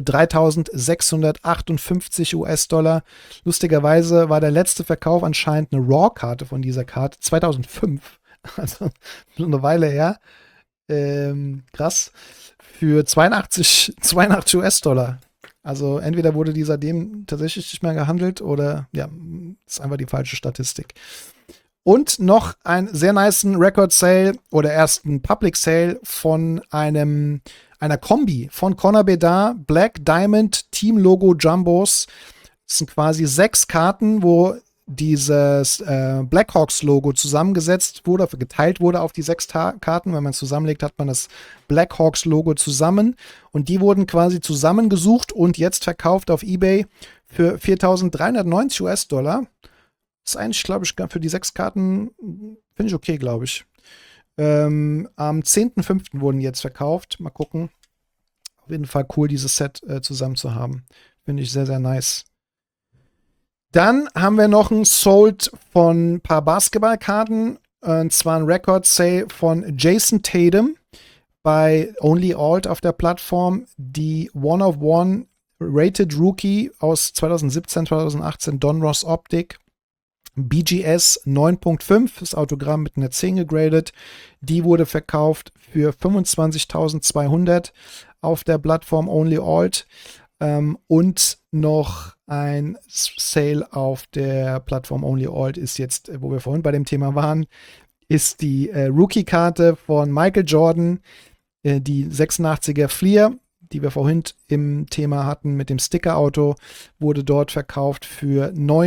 3.658 US-Dollar. Lustigerweise war der letzte Verkauf anscheinend eine Raw-Karte von dieser Karte. 2005. Also schon eine Weile her. Krass. Für 82 US-Dollar. Also entweder wurde dieser dem tatsächlich nicht mehr gehandelt oder ja, ist einfach die falsche Statistik. Und noch einen sehr nicen Record Sale oder ersten Public Sale von einer Kombi von Connor Bedard, Black Diamond Team Logo Jumbos. Das sind quasi 6 Karten, wo dieses Blackhawks-Logo zusammengesetzt wurde, geteilt wurde auf die 6 Karten. Wenn man es zusammenlegt, hat man das Blackhawks-Logo zusammen. Und die wurden quasi zusammengesucht und jetzt verkauft auf eBay für 4.390 US-Dollar. Das ist eigentlich, glaube ich, für die 6 Karten, finde ich okay, glaube ich. Am 10.05. wurden die jetzt verkauft. Mal gucken. Auf jeden Fall cool, dieses Set zusammen zu haben. Finde ich sehr, sehr nice. Dann haben wir noch ein Sold von ein paar Basketballkarten. Und zwar ein Record Sale von Jason Tatum bei Only Alt auf der Plattform. Die One-of-One Rated Rookie aus 2017, 2018 Donruss Optik. BGS 9.5, das Autogramm mit einer 10 gegradet. Die wurde verkauft für 25.200 auf der Plattform Only Alt. Und noch ein Sale auf der Plattform Only Alt ist jetzt, wo wir vorhin bei dem Thema waren, ist die Rookie-Karte von Michael Jordan, die 86er Fleer, die wir vorhin im Thema hatten mit dem Sticker-Auto, wurde dort verkauft für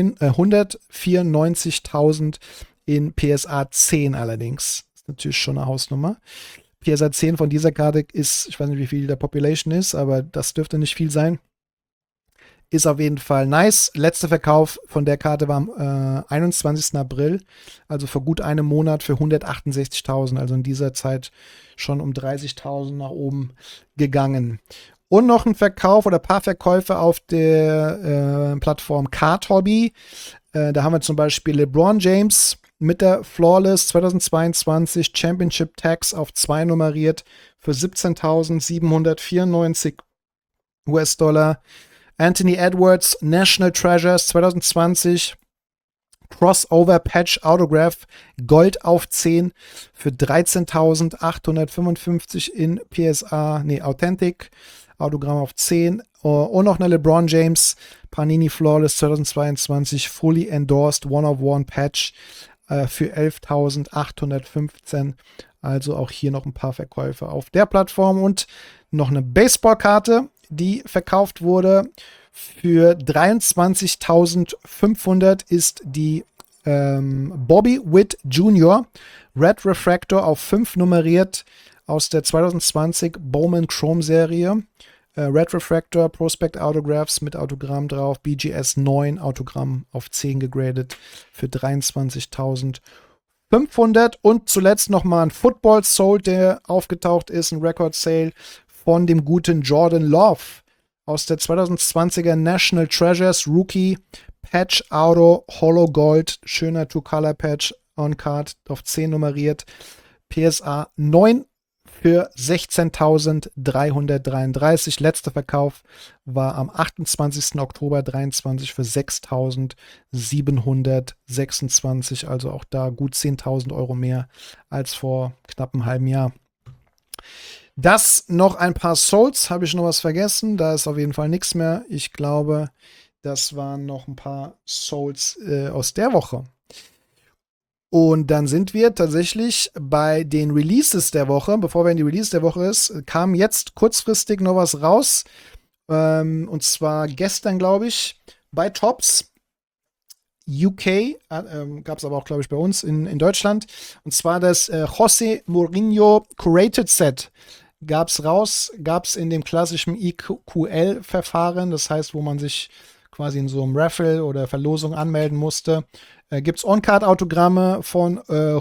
194.000 in PSA 10 allerdings. Das ist natürlich schon eine Hausnummer. PSA 10 von dieser Karte ist, ich weiß nicht, wie viel der Population ist, aber das dürfte nicht viel sein. Ist auf jeden Fall nice. Letzter Verkauf von der Karte war am 21. April, also vor gut einem Monat für 168.000, also in dieser Zeit schon um 30.000 nach oben gegangen. Und noch ein Verkauf oder ein paar Verkäufe auf der Plattform Card Hobby. Da haben wir zum Beispiel LeBron James mit der Flawless 2022 Championship Tags auf 2 nummeriert für 17.794 US-Dollar. Anthony Edwards National Treasures 2020 Crossover Patch Autograph Gold auf 10 für 13.855 in PSA, Authentic Autogramm auf 10 und noch eine LeBron James Panini Flawless 2022 Fully Endorsed One-of-One Patch für 11.815. Also auch hier noch ein paar Verkäufe auf der Plattform und noch eine Baseballkarte, die verkauft wurde. Für 23.500 ist die Bobby Witt Jr. Red Refractor auf 5 nummeriert aus der 2020 Bowman Chrome Serie. Red Refractor Prospect Autographs mit Autogramm drauf. BGS 9 Autogramm auf 10 gegradet für 23.500. Und zuletzt nochmal ein Football Sold, der aufgetaucht ist, ein Record Sale von dem guten Jordan Love aus der 2020er National Treasures Rookie Patch Auto Hollow Gold, schöner Two-Color Patch on Card auf 10 nummeriert, PSA 9 für 16.333. Letzter Verkauf war am 28. Oktober 23 für 6.726, also auch da gut 10.000 Euro mehr als vor knapp einem halben Jahr. Das noch ein paar Souls. Habe ich noch was vergessen? Da ist auf jeden Fall nichts mehr. Ich glaube, das waren noch ein paar Souls aus der Woche. Und dann sind wir tatsächlich bei den Releases der Woche. Bevor wir in die Release der Woche ist, kam jetzt kurzfristig noch was raus. Und zwar gestern, glaube ich, bei Topps. UK, gab es aber auch, glaube ich, bei uns in Deutschland. Und zwar das José Mourinho Curated Set. Gab es in dem klassischen EQL-Verfahren, das heißt, wo man sich quasi in so einem Raffle oder Verlosung anmelden musste. Gibt es On-Card-Autogramme von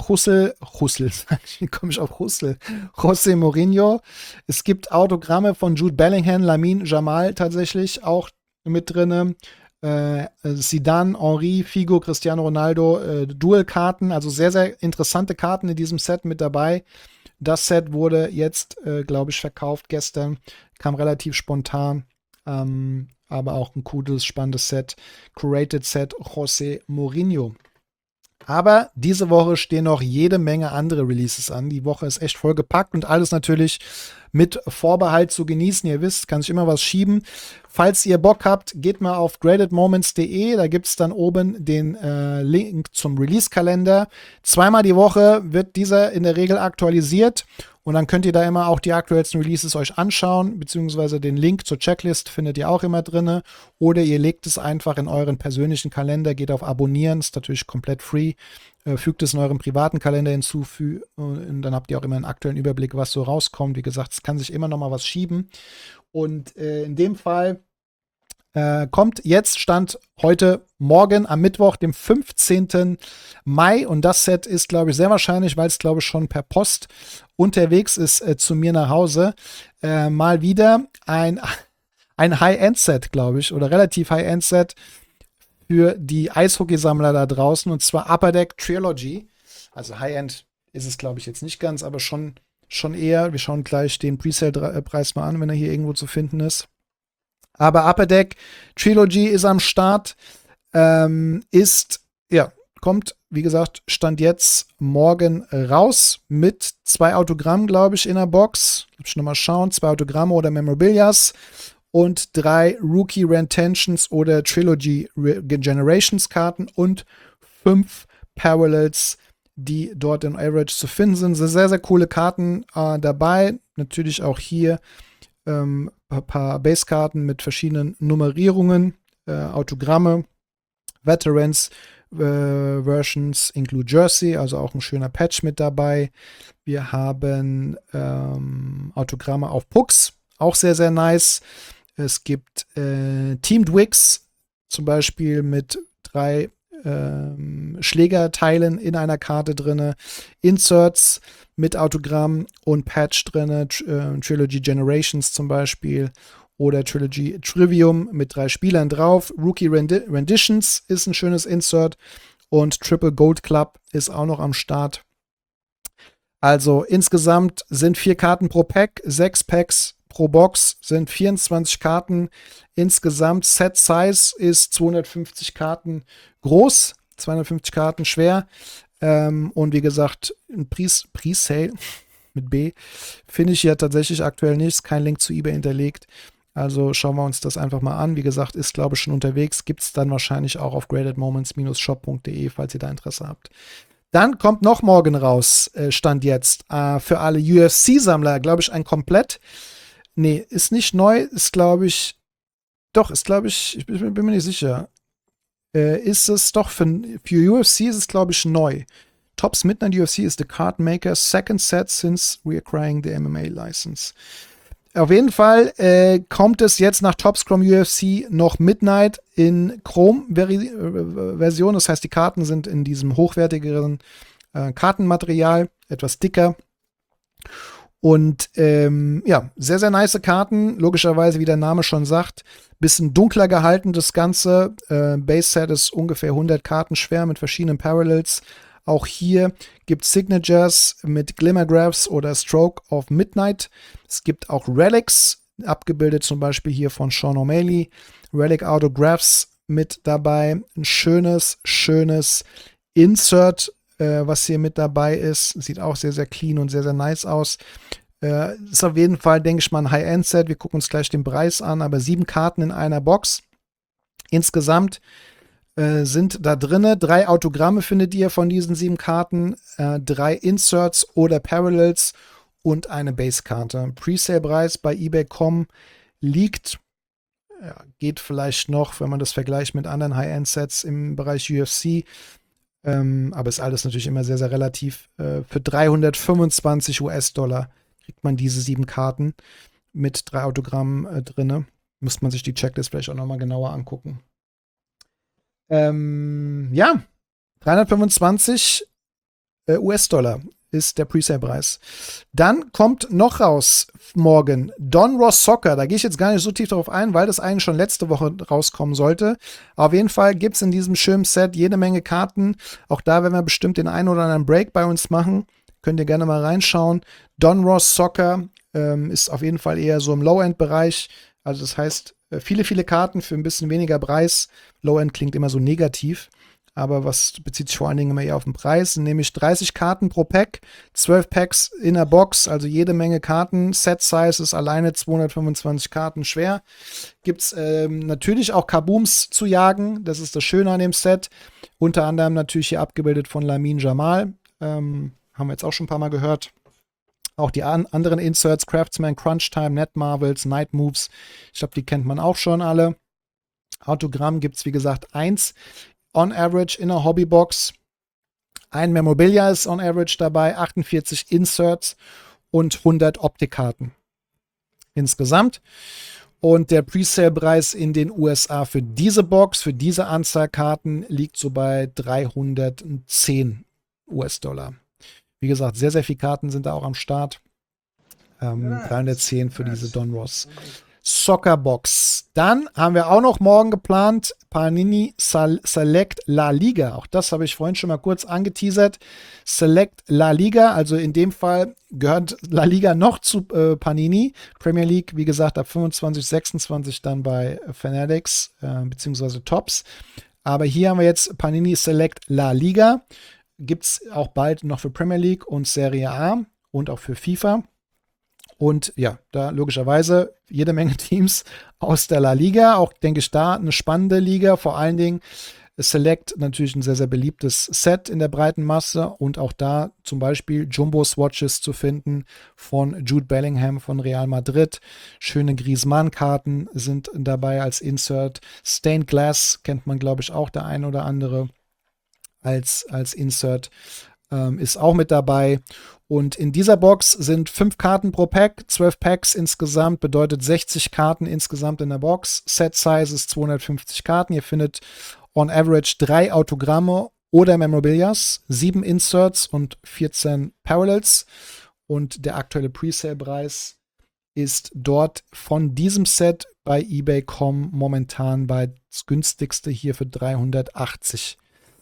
wie komme ich auf Hussel? José Mourinho. Es gibt Autogramme von Jude Bellingham, Lamine Jamal tatsächlich auch mit drin. Zidane, Henry, Figo, Cristiano Ronaldo, Dual-Karten, also sehr, sehr interessante Karten in diesem Set mit dabei. Das Set wurde jetzt, glaube ich, verkauft gestern, kam relativ spontan, aber auch ein cooles, spannendes Set, Curated Set José Mourinho. Aber diese Woche stehen noch jede Menge andere Releases an. Die Woche ist echt voll gepackt und alles natürlich mit Vorbehalt zu genießen. Ihr wisst, kann sich immer was schieben. Falls ihr Bock habt, geht mal auf gradedmoments.de. Da gibt es dann oben den Link zum Release-Kalender. Zweimal die Woche wird dieser in der Regel aktualisiert. Und dann könnt ihr da immer auch die aktuellsten Releases euch anschauen, beziehungsweise den Link zur Checklist findet ihr auch immer drin. Oder ihr legt es einfach in euren persönlichen Kalender, geht auf Abonnieren, ist natürlich komplett free, fügt es in euren privaten Kalender hinzu und dann habt ihr auch immer einen aktuellen Überblick, was so rauskommt. Wie gesagt, es kann sich immer noch mal was schieben. Und in dem Fall kommt jetzt, Stand heute Morgen am Mittwoch, dem 15. Mai. Und das Set ist, glaube ich, sehr wahrscheinlich, weil es, glaube ich, schon per Post unterwegs ist zu mir nach Hause. Mal wieder ein High-End-Set, glaube ich, oder relativ High-End-Set für die Eishockeysammler da draußen. Und zwar Upper Deck Trilogy. Also High-End ist es, glaube ich, jetzt nicht ganz, aber schon eher. Wir schauen gleich den Presale-Preis mal an, wenn er hier irgendwo zu finden ist. Aber Upper Deck Trilogy ist am Start. Kommt, wie gesagt, Stand jetzt morgen raus mit 2 Autogrammen, glaube ich, in der Box. Ich nochmal schauen, 2 Autogramme oder Memorabilias und 3 Rookie Retentions oder Trilogy Generations Karten und 5 Parallels, die dort in Average zu finden sind. Sehr, sehr coole Karten dabei. Natürlich auch hier ein paar Basekarten mit verschiedenen Nummerierungen, Autogramme, Veterans Versions include Jersey, also auch ein schöner Patch mit dabei. Wir haben Autogramme auf Pucks, auch sehr, sehr nice. Es gibt Teamed Wicks, zum Beispiel mit 3 Schlägerteilen in einer Karte drin, Inserts mit Autogramm und Patch drin, Trilogy Generations zum Beispiel oder Trilogy Trivium mit 3 Spielern drauf. Rookie Renditions ist ein schönes Insert und Triple Gold Club ist auch noch am Start. Also insgesamt sind 4 Karten pro Pack, 6 Packs pro Box sind 24 Karten. Insgesamt Set Size ist 250 Karten groß, 250 Karten schwer. Und wie gesagt, ein Presale mit B finde ich ja tatsächlich aktuell nichts. Kein Link zu eBay hinterlegt. Also schauen wir uns das einfach mal an. Wie gesagt, ist glaube ich schon unterwegs. Gibt es dann wahrscheinlich auch auf gradedmoments-shop.de, falls ihr da Interesse habt. Dann kommt noch morgen raus, Stand jetzt, für alle UFC-Sammler, glaube ich, ein komplett. Nee, ist nicht neu, ist glaube ich, ich bin mir nicht sicher. Ist es doch für UFC ist es, glaube ich, neu. Topps Midnight UFC is the card maker's second set since reacquiring the MMA license. Auf jeden Fall kommt es jetzt nach Topps Chrome UFC noch Midnight in Chrome-Version. Das heißt, die Karten sind in diesem hochwertigeren Kartenmaterial, etwas dicker. Und sehr, sehr nice Karten. Logischerweise, wie der Name schon sagt, bisschen dunkler gehalten das Ganze. Base-Set ist ungefähr 100 Karten schwer mit verschiedenen Parallels. Auch hier gibt es Signatures mit Glimmergraphs oder Stroke of Midnight. Es gibt auch Relics, abgebildet zum Beispiel hier von Sean O'Malley. Relic Autographs mit dabei. Ein schönes Insert, was hier mit dabei ist. Sieht auch sehr, sehr clean und sehr, sehr nice aus. Ist auf jeden Fall, denke ich mal, ein High-End-Set. Wir gucken uns gleich den Preis an, aber 7 Karten in einer Box. Insgesamt sind da drinne 3 Autogramme findet ihr von diesen 7 Karten, 3 Inserts oder Parallels und eine Base-Karte. Presale-Preis bei eBay.com liegt, geht vielleicht noch, wenn man das vergleicht mit anderen High-End-Sets im Bereich UFC, aber ist alles natürlich immer sehr, sehr relativ. Für 325 US-Dollar kriegt man diese 7 Karten mit 3 Autogrammen drinne. Müsste man sich die Checklist vielleicht auch nochmal genauer angucken. 325 US-Dollar ist der Presale-Preis. Dann kommt noch raus morgen Don Ross Soccer. Da gehe ich jetzt gar nicht so tief drauf ein, weil das eigentlich schon letzte Woche rauskommen sollte. Auf jeden Fall gibt es in diesem schönen Set jede Menge Karten. Auch da werden wir bestimmt den einen oder anderen Break bei uns machen. Könnt ihr gerne mal reinschauen. Don Ross Soccer ist auf jeden Fall eher so im Low-End-Bereich. Also das heißt, viele Karten für ein bisschen weniger Preis. Low-End klingt immer so negativ, aber was bezieht sich vor allen Dingen immer eher auf den Preis, nämlich 30 Karten pro Pack, 12 Packs in der Box, also jede Menge Karten. Set-Size ist alleine 225 Karten schwer. Gibt es natürlich auch Kabooms zu jagen, das ist das Schöne an dem Set. Unter anderem natürlich hier abgebildet von Lamine Jamal, haben wir jetzt auch schon ein paar Mal gehört. Auch die anderen Inserts, Craftsman, Crunch Time, Net Marvels, Night Moves, ich glaube, die kennt man auch schon alle. Autogramm gibt es, wie gesagt, 1 on average in der Hobbybox. Ein Memorabilia ist on average dabei, 48 Inserts und 100 Optikkarten insgesamt. Und der Presale-Preis in den USA für diese Box, für diese Anzahl Karten, liegt so bei 310 US-Dollar. Wie gesagt, sehr, sehr viele Karten sind da auch am Start. 310 für diese Don Ross Soccerbox. Dann haben wir auch noch morgen geplant Panini Select La Liga. Auch das habe ich vorhin schon mal kurz angeteasert. Select La Liga, also in dem Fall gehört La Liga noch zu Panini. Premier League, wie gesagt, ab 25, 26 dann bei Fanatics beziehungsweise Tops. Aber hier haben wir jetzt Panini Select La Liga. Gibt es auch bald noch für Premier League und Serie A und auch für FIFA. Und ja, da logischerweise jede Menge Teams aus der La Liga. Auch, denke ich, da eine spannende Liga. Vor allen Dingen Select natürlich ein sehr, sehr beliebtes Set in der breiten Masse. Und auch da zum Beispiel Jumbo-Swatches zu finden von Jude Bellingham von Real Madrid. Schöne Griezmann-Karten sind dabei als Insert. Stained Glass kennt man, glaube ich, auch der ein oder andere als Insert. Ist auch mit dabei. Und in dieser Box sind 5 Karten pro Pack, 12 Packs insgesamt, bedeutet 60 Karten insgesamt in der Box. Set Size ist 250 Karten. Ihr findet on average 3 Autogramme oder Memorabilias, 7 Inserts und 14 Parallels. Und der aktuelle Presale-Preis ist dort von diesem Set bei eBay.com momentan bei das günstigste hier für 380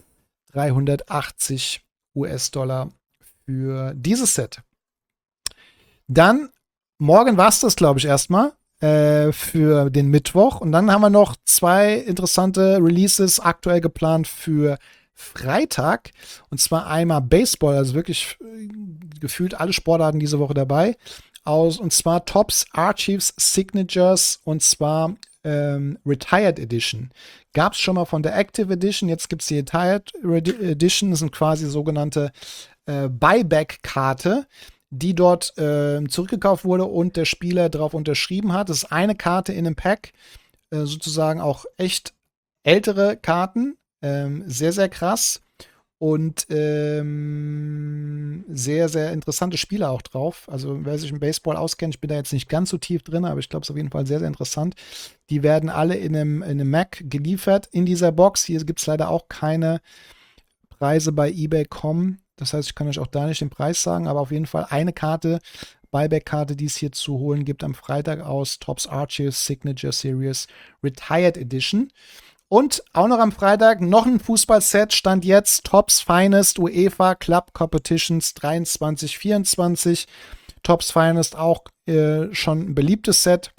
US-Dollar für dieses Set. Dann, morgen war es das, glaube ich, erstmal für den Mittwoch. Und dann haben wir noch 2 interessante Releases aktuell geplant für Freitag. Und zwar einmal Baseball, also wirklich gefühlt alle Sportarten diese Woche dabei. Und zwar Topps Archives Signatures und zwar Retired Edition. Gab es schon mal von der Active Edition, jetzt gibt es die Retired Edition, das sind quasi sogenannte Buyback-Karte, die dort zurückgekauft wurde und der Spieler darauf unterschrieben hat. Das ist eine Karte in einem Pack, sozusagen auch echt ältere Karten, sehr, sehr krass und sehr, sehr interessante Spieler auch drauf. Also wer sich im Baseball auskennt, ich bin da jetzt nicht ganz so tief drin, aber ich glaube, es ist auf jeden Fall sehr, sehr interessant. Die werden alle in einem Mac geliefert in dieser Box. Hier gibt es leider auch keine Preise bei eBay.com. Das heißt, ich kann euch auch da nicht den Preis sagen, aber auf jeden Fall eine Karte, Buyback-Karte, die es hier zu holen gibt am Freitag aus Topps Archives Signature Series Retired Edition. Und auch noch am Freitag noch ein Fußballset, stand jetzt Topps Finest UEFA Club Competitions 23-24. Topps Finest auch schon ein beliebtes Set.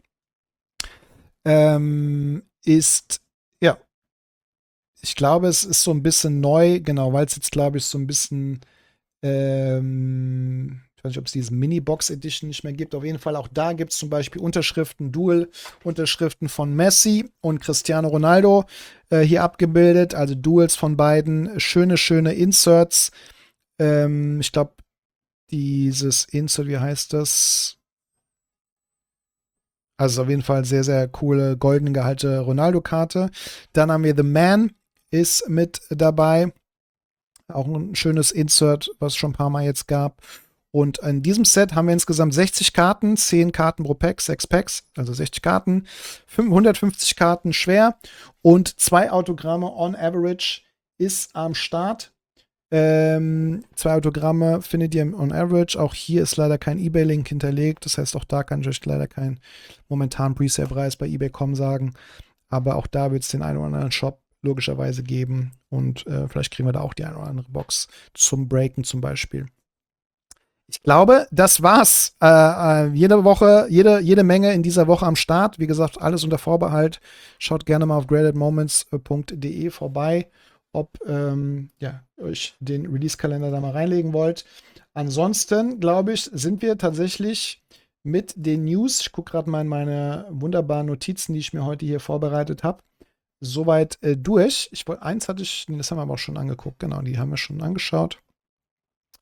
Ist, ja, ich glaube, es ist so ein bisschen neu, genau, weil es jetzt, glaube ich, so ein bisschen, ich weiß nicht, ob es diese Mini-Box Edition nicht mehr gibt. Auf jeden Fall auch da gibt es zum Beispiel Unterschriften, Dual-Unterschriften von Messi und Cristiano Ronaldo hier abgebildet. Also Duals von beiden. Schöne, schöne Inserts. Ich glaube, dieses Insert, wie heißt das? Also auf jeden Fall sehr, sehr coole, golden gehalte Ronaldo-Karte. Dann haben wir The Man ist mit dabei. Auch ein schönes Insert, was es schon ein paar Mal jetzt gab. Und in diesem Set haben wir insgesamt 60 Karten, 10 Karten pro Pack, 6 Packs, also 60 Karten, 150 Karten schwer und 2 Autogramme on average ist am Start. 2 Autogramme findet ihr on average. Auch hier ist leider kein eBay-Link hinterlegt. Das heißt, auch da kann ich euch leider keinen momentanen Presale-Preis bei eBay.com sagen. Aber auch da wird es den einen oder anderen Shop logischerweise geben. Und vielleicht kriegen wir da auch die eine oder andere Box zum Breaken zum Beispiel. Ich glaube, das war's. Jede Woche, jede Menge in dieser Woche am Start. Wie gesagt, alles unter Vorbehalt. Schaut gerne mal auf gradedmoments.de vorbei, ob euch den Release-Kalender da mal reinlegen wollt. Ansonsten, glaube ich, sind wir tatsächlich mit den News, ich gucke gerade mal in meine wunderbaren Notizen, die ich mir heute hier vorbereitet habe, soweit durch. Das haben wir aber auch schon angeguckt, genau, die haben wir schon angeschaut.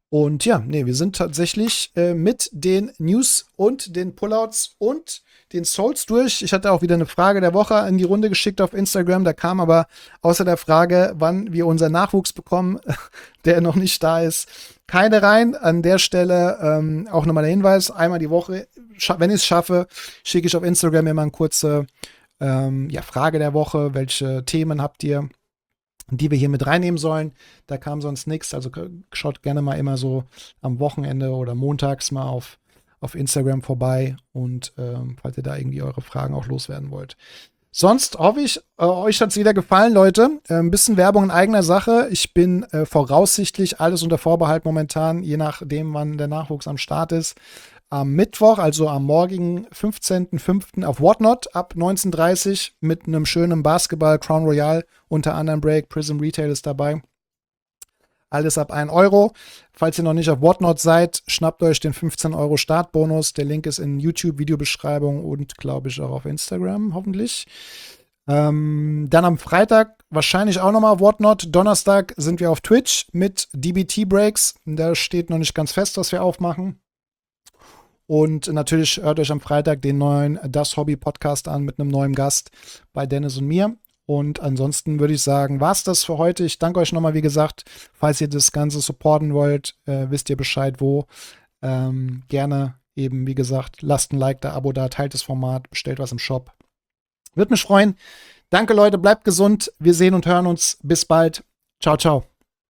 Und ja, nee, wir sind tatsächlich mit den News und den Pullouts und den Souls durch. Ich hatte auch wieder eine Frage der Woche in die Runde geschickt auf Instagram. Da kam aber außer der Frage, wann wir unseren Nachwuchs bekommen, der noch nicht da ist, keine rein. An der Stelle auch nochmal der Hinweis, einmal die Woche, wenn ich es schaffe, schicke ich auf Instagram immer eine kurze Frage der Woche. Welche Themen habt ihr, die wir hier mit reinnehmen sollen? Da kam sonst nichts. Also schaut gerne mal immer so am Wochenende oder montags mal auf Instagram vorbei und falls ihr da irgendwie eure Fragen auch loswerden wollt. Sonst hoffe ich, euch hat es wieder gefallen, Leute. Ein bisschen Werbung in eigener Sache. Ich bin voraussichtlich alles unter Vorbehalt momentan, je nachdem, wann der Nachwuchs am Start ist. Am Mittwoch, also am morgigen 15.05. auf Whatnot ab 19:30 mit einem schönen Basketball, Crown Royale, unter anderem Break, Prism Retail ist dabei. Alles ab 1 Euro. Falls ihr noch nicht auf Whatnot seid, schnappt euch den 15 Euro Startbonus. Der Link ist in YouTube-Videobeschreibung und glaube ich auch auf Instagram, hoffentlich. Dann am Freitag wahrscheinlich auch nochmal Whatnot. Donnerstag sind wir auf Twitch mit DBT Breaks. Da steht noch nicht ganz fest, was wir aufmachen. Und natürlich hört euch am Freitag den neuen Das Hobby Podcast an mit einem neuen Gast bei Dennis und mir. Und ansonsten würde ich sagen, war's das für heute. Ich danke euch nochmal, wie gesagt, falls ihr das Ganze supporten wollt, wisst ihr Bescheid, wo. Gerne eben, wie gesagt, lasst ein Like da, Abo da, teilt das Format, bestellt was im Shop. Würde mich freuen. Danke, Leute, bleibt gesund. Wir sehen und hören uns. Bis bald. Ciao, ciao.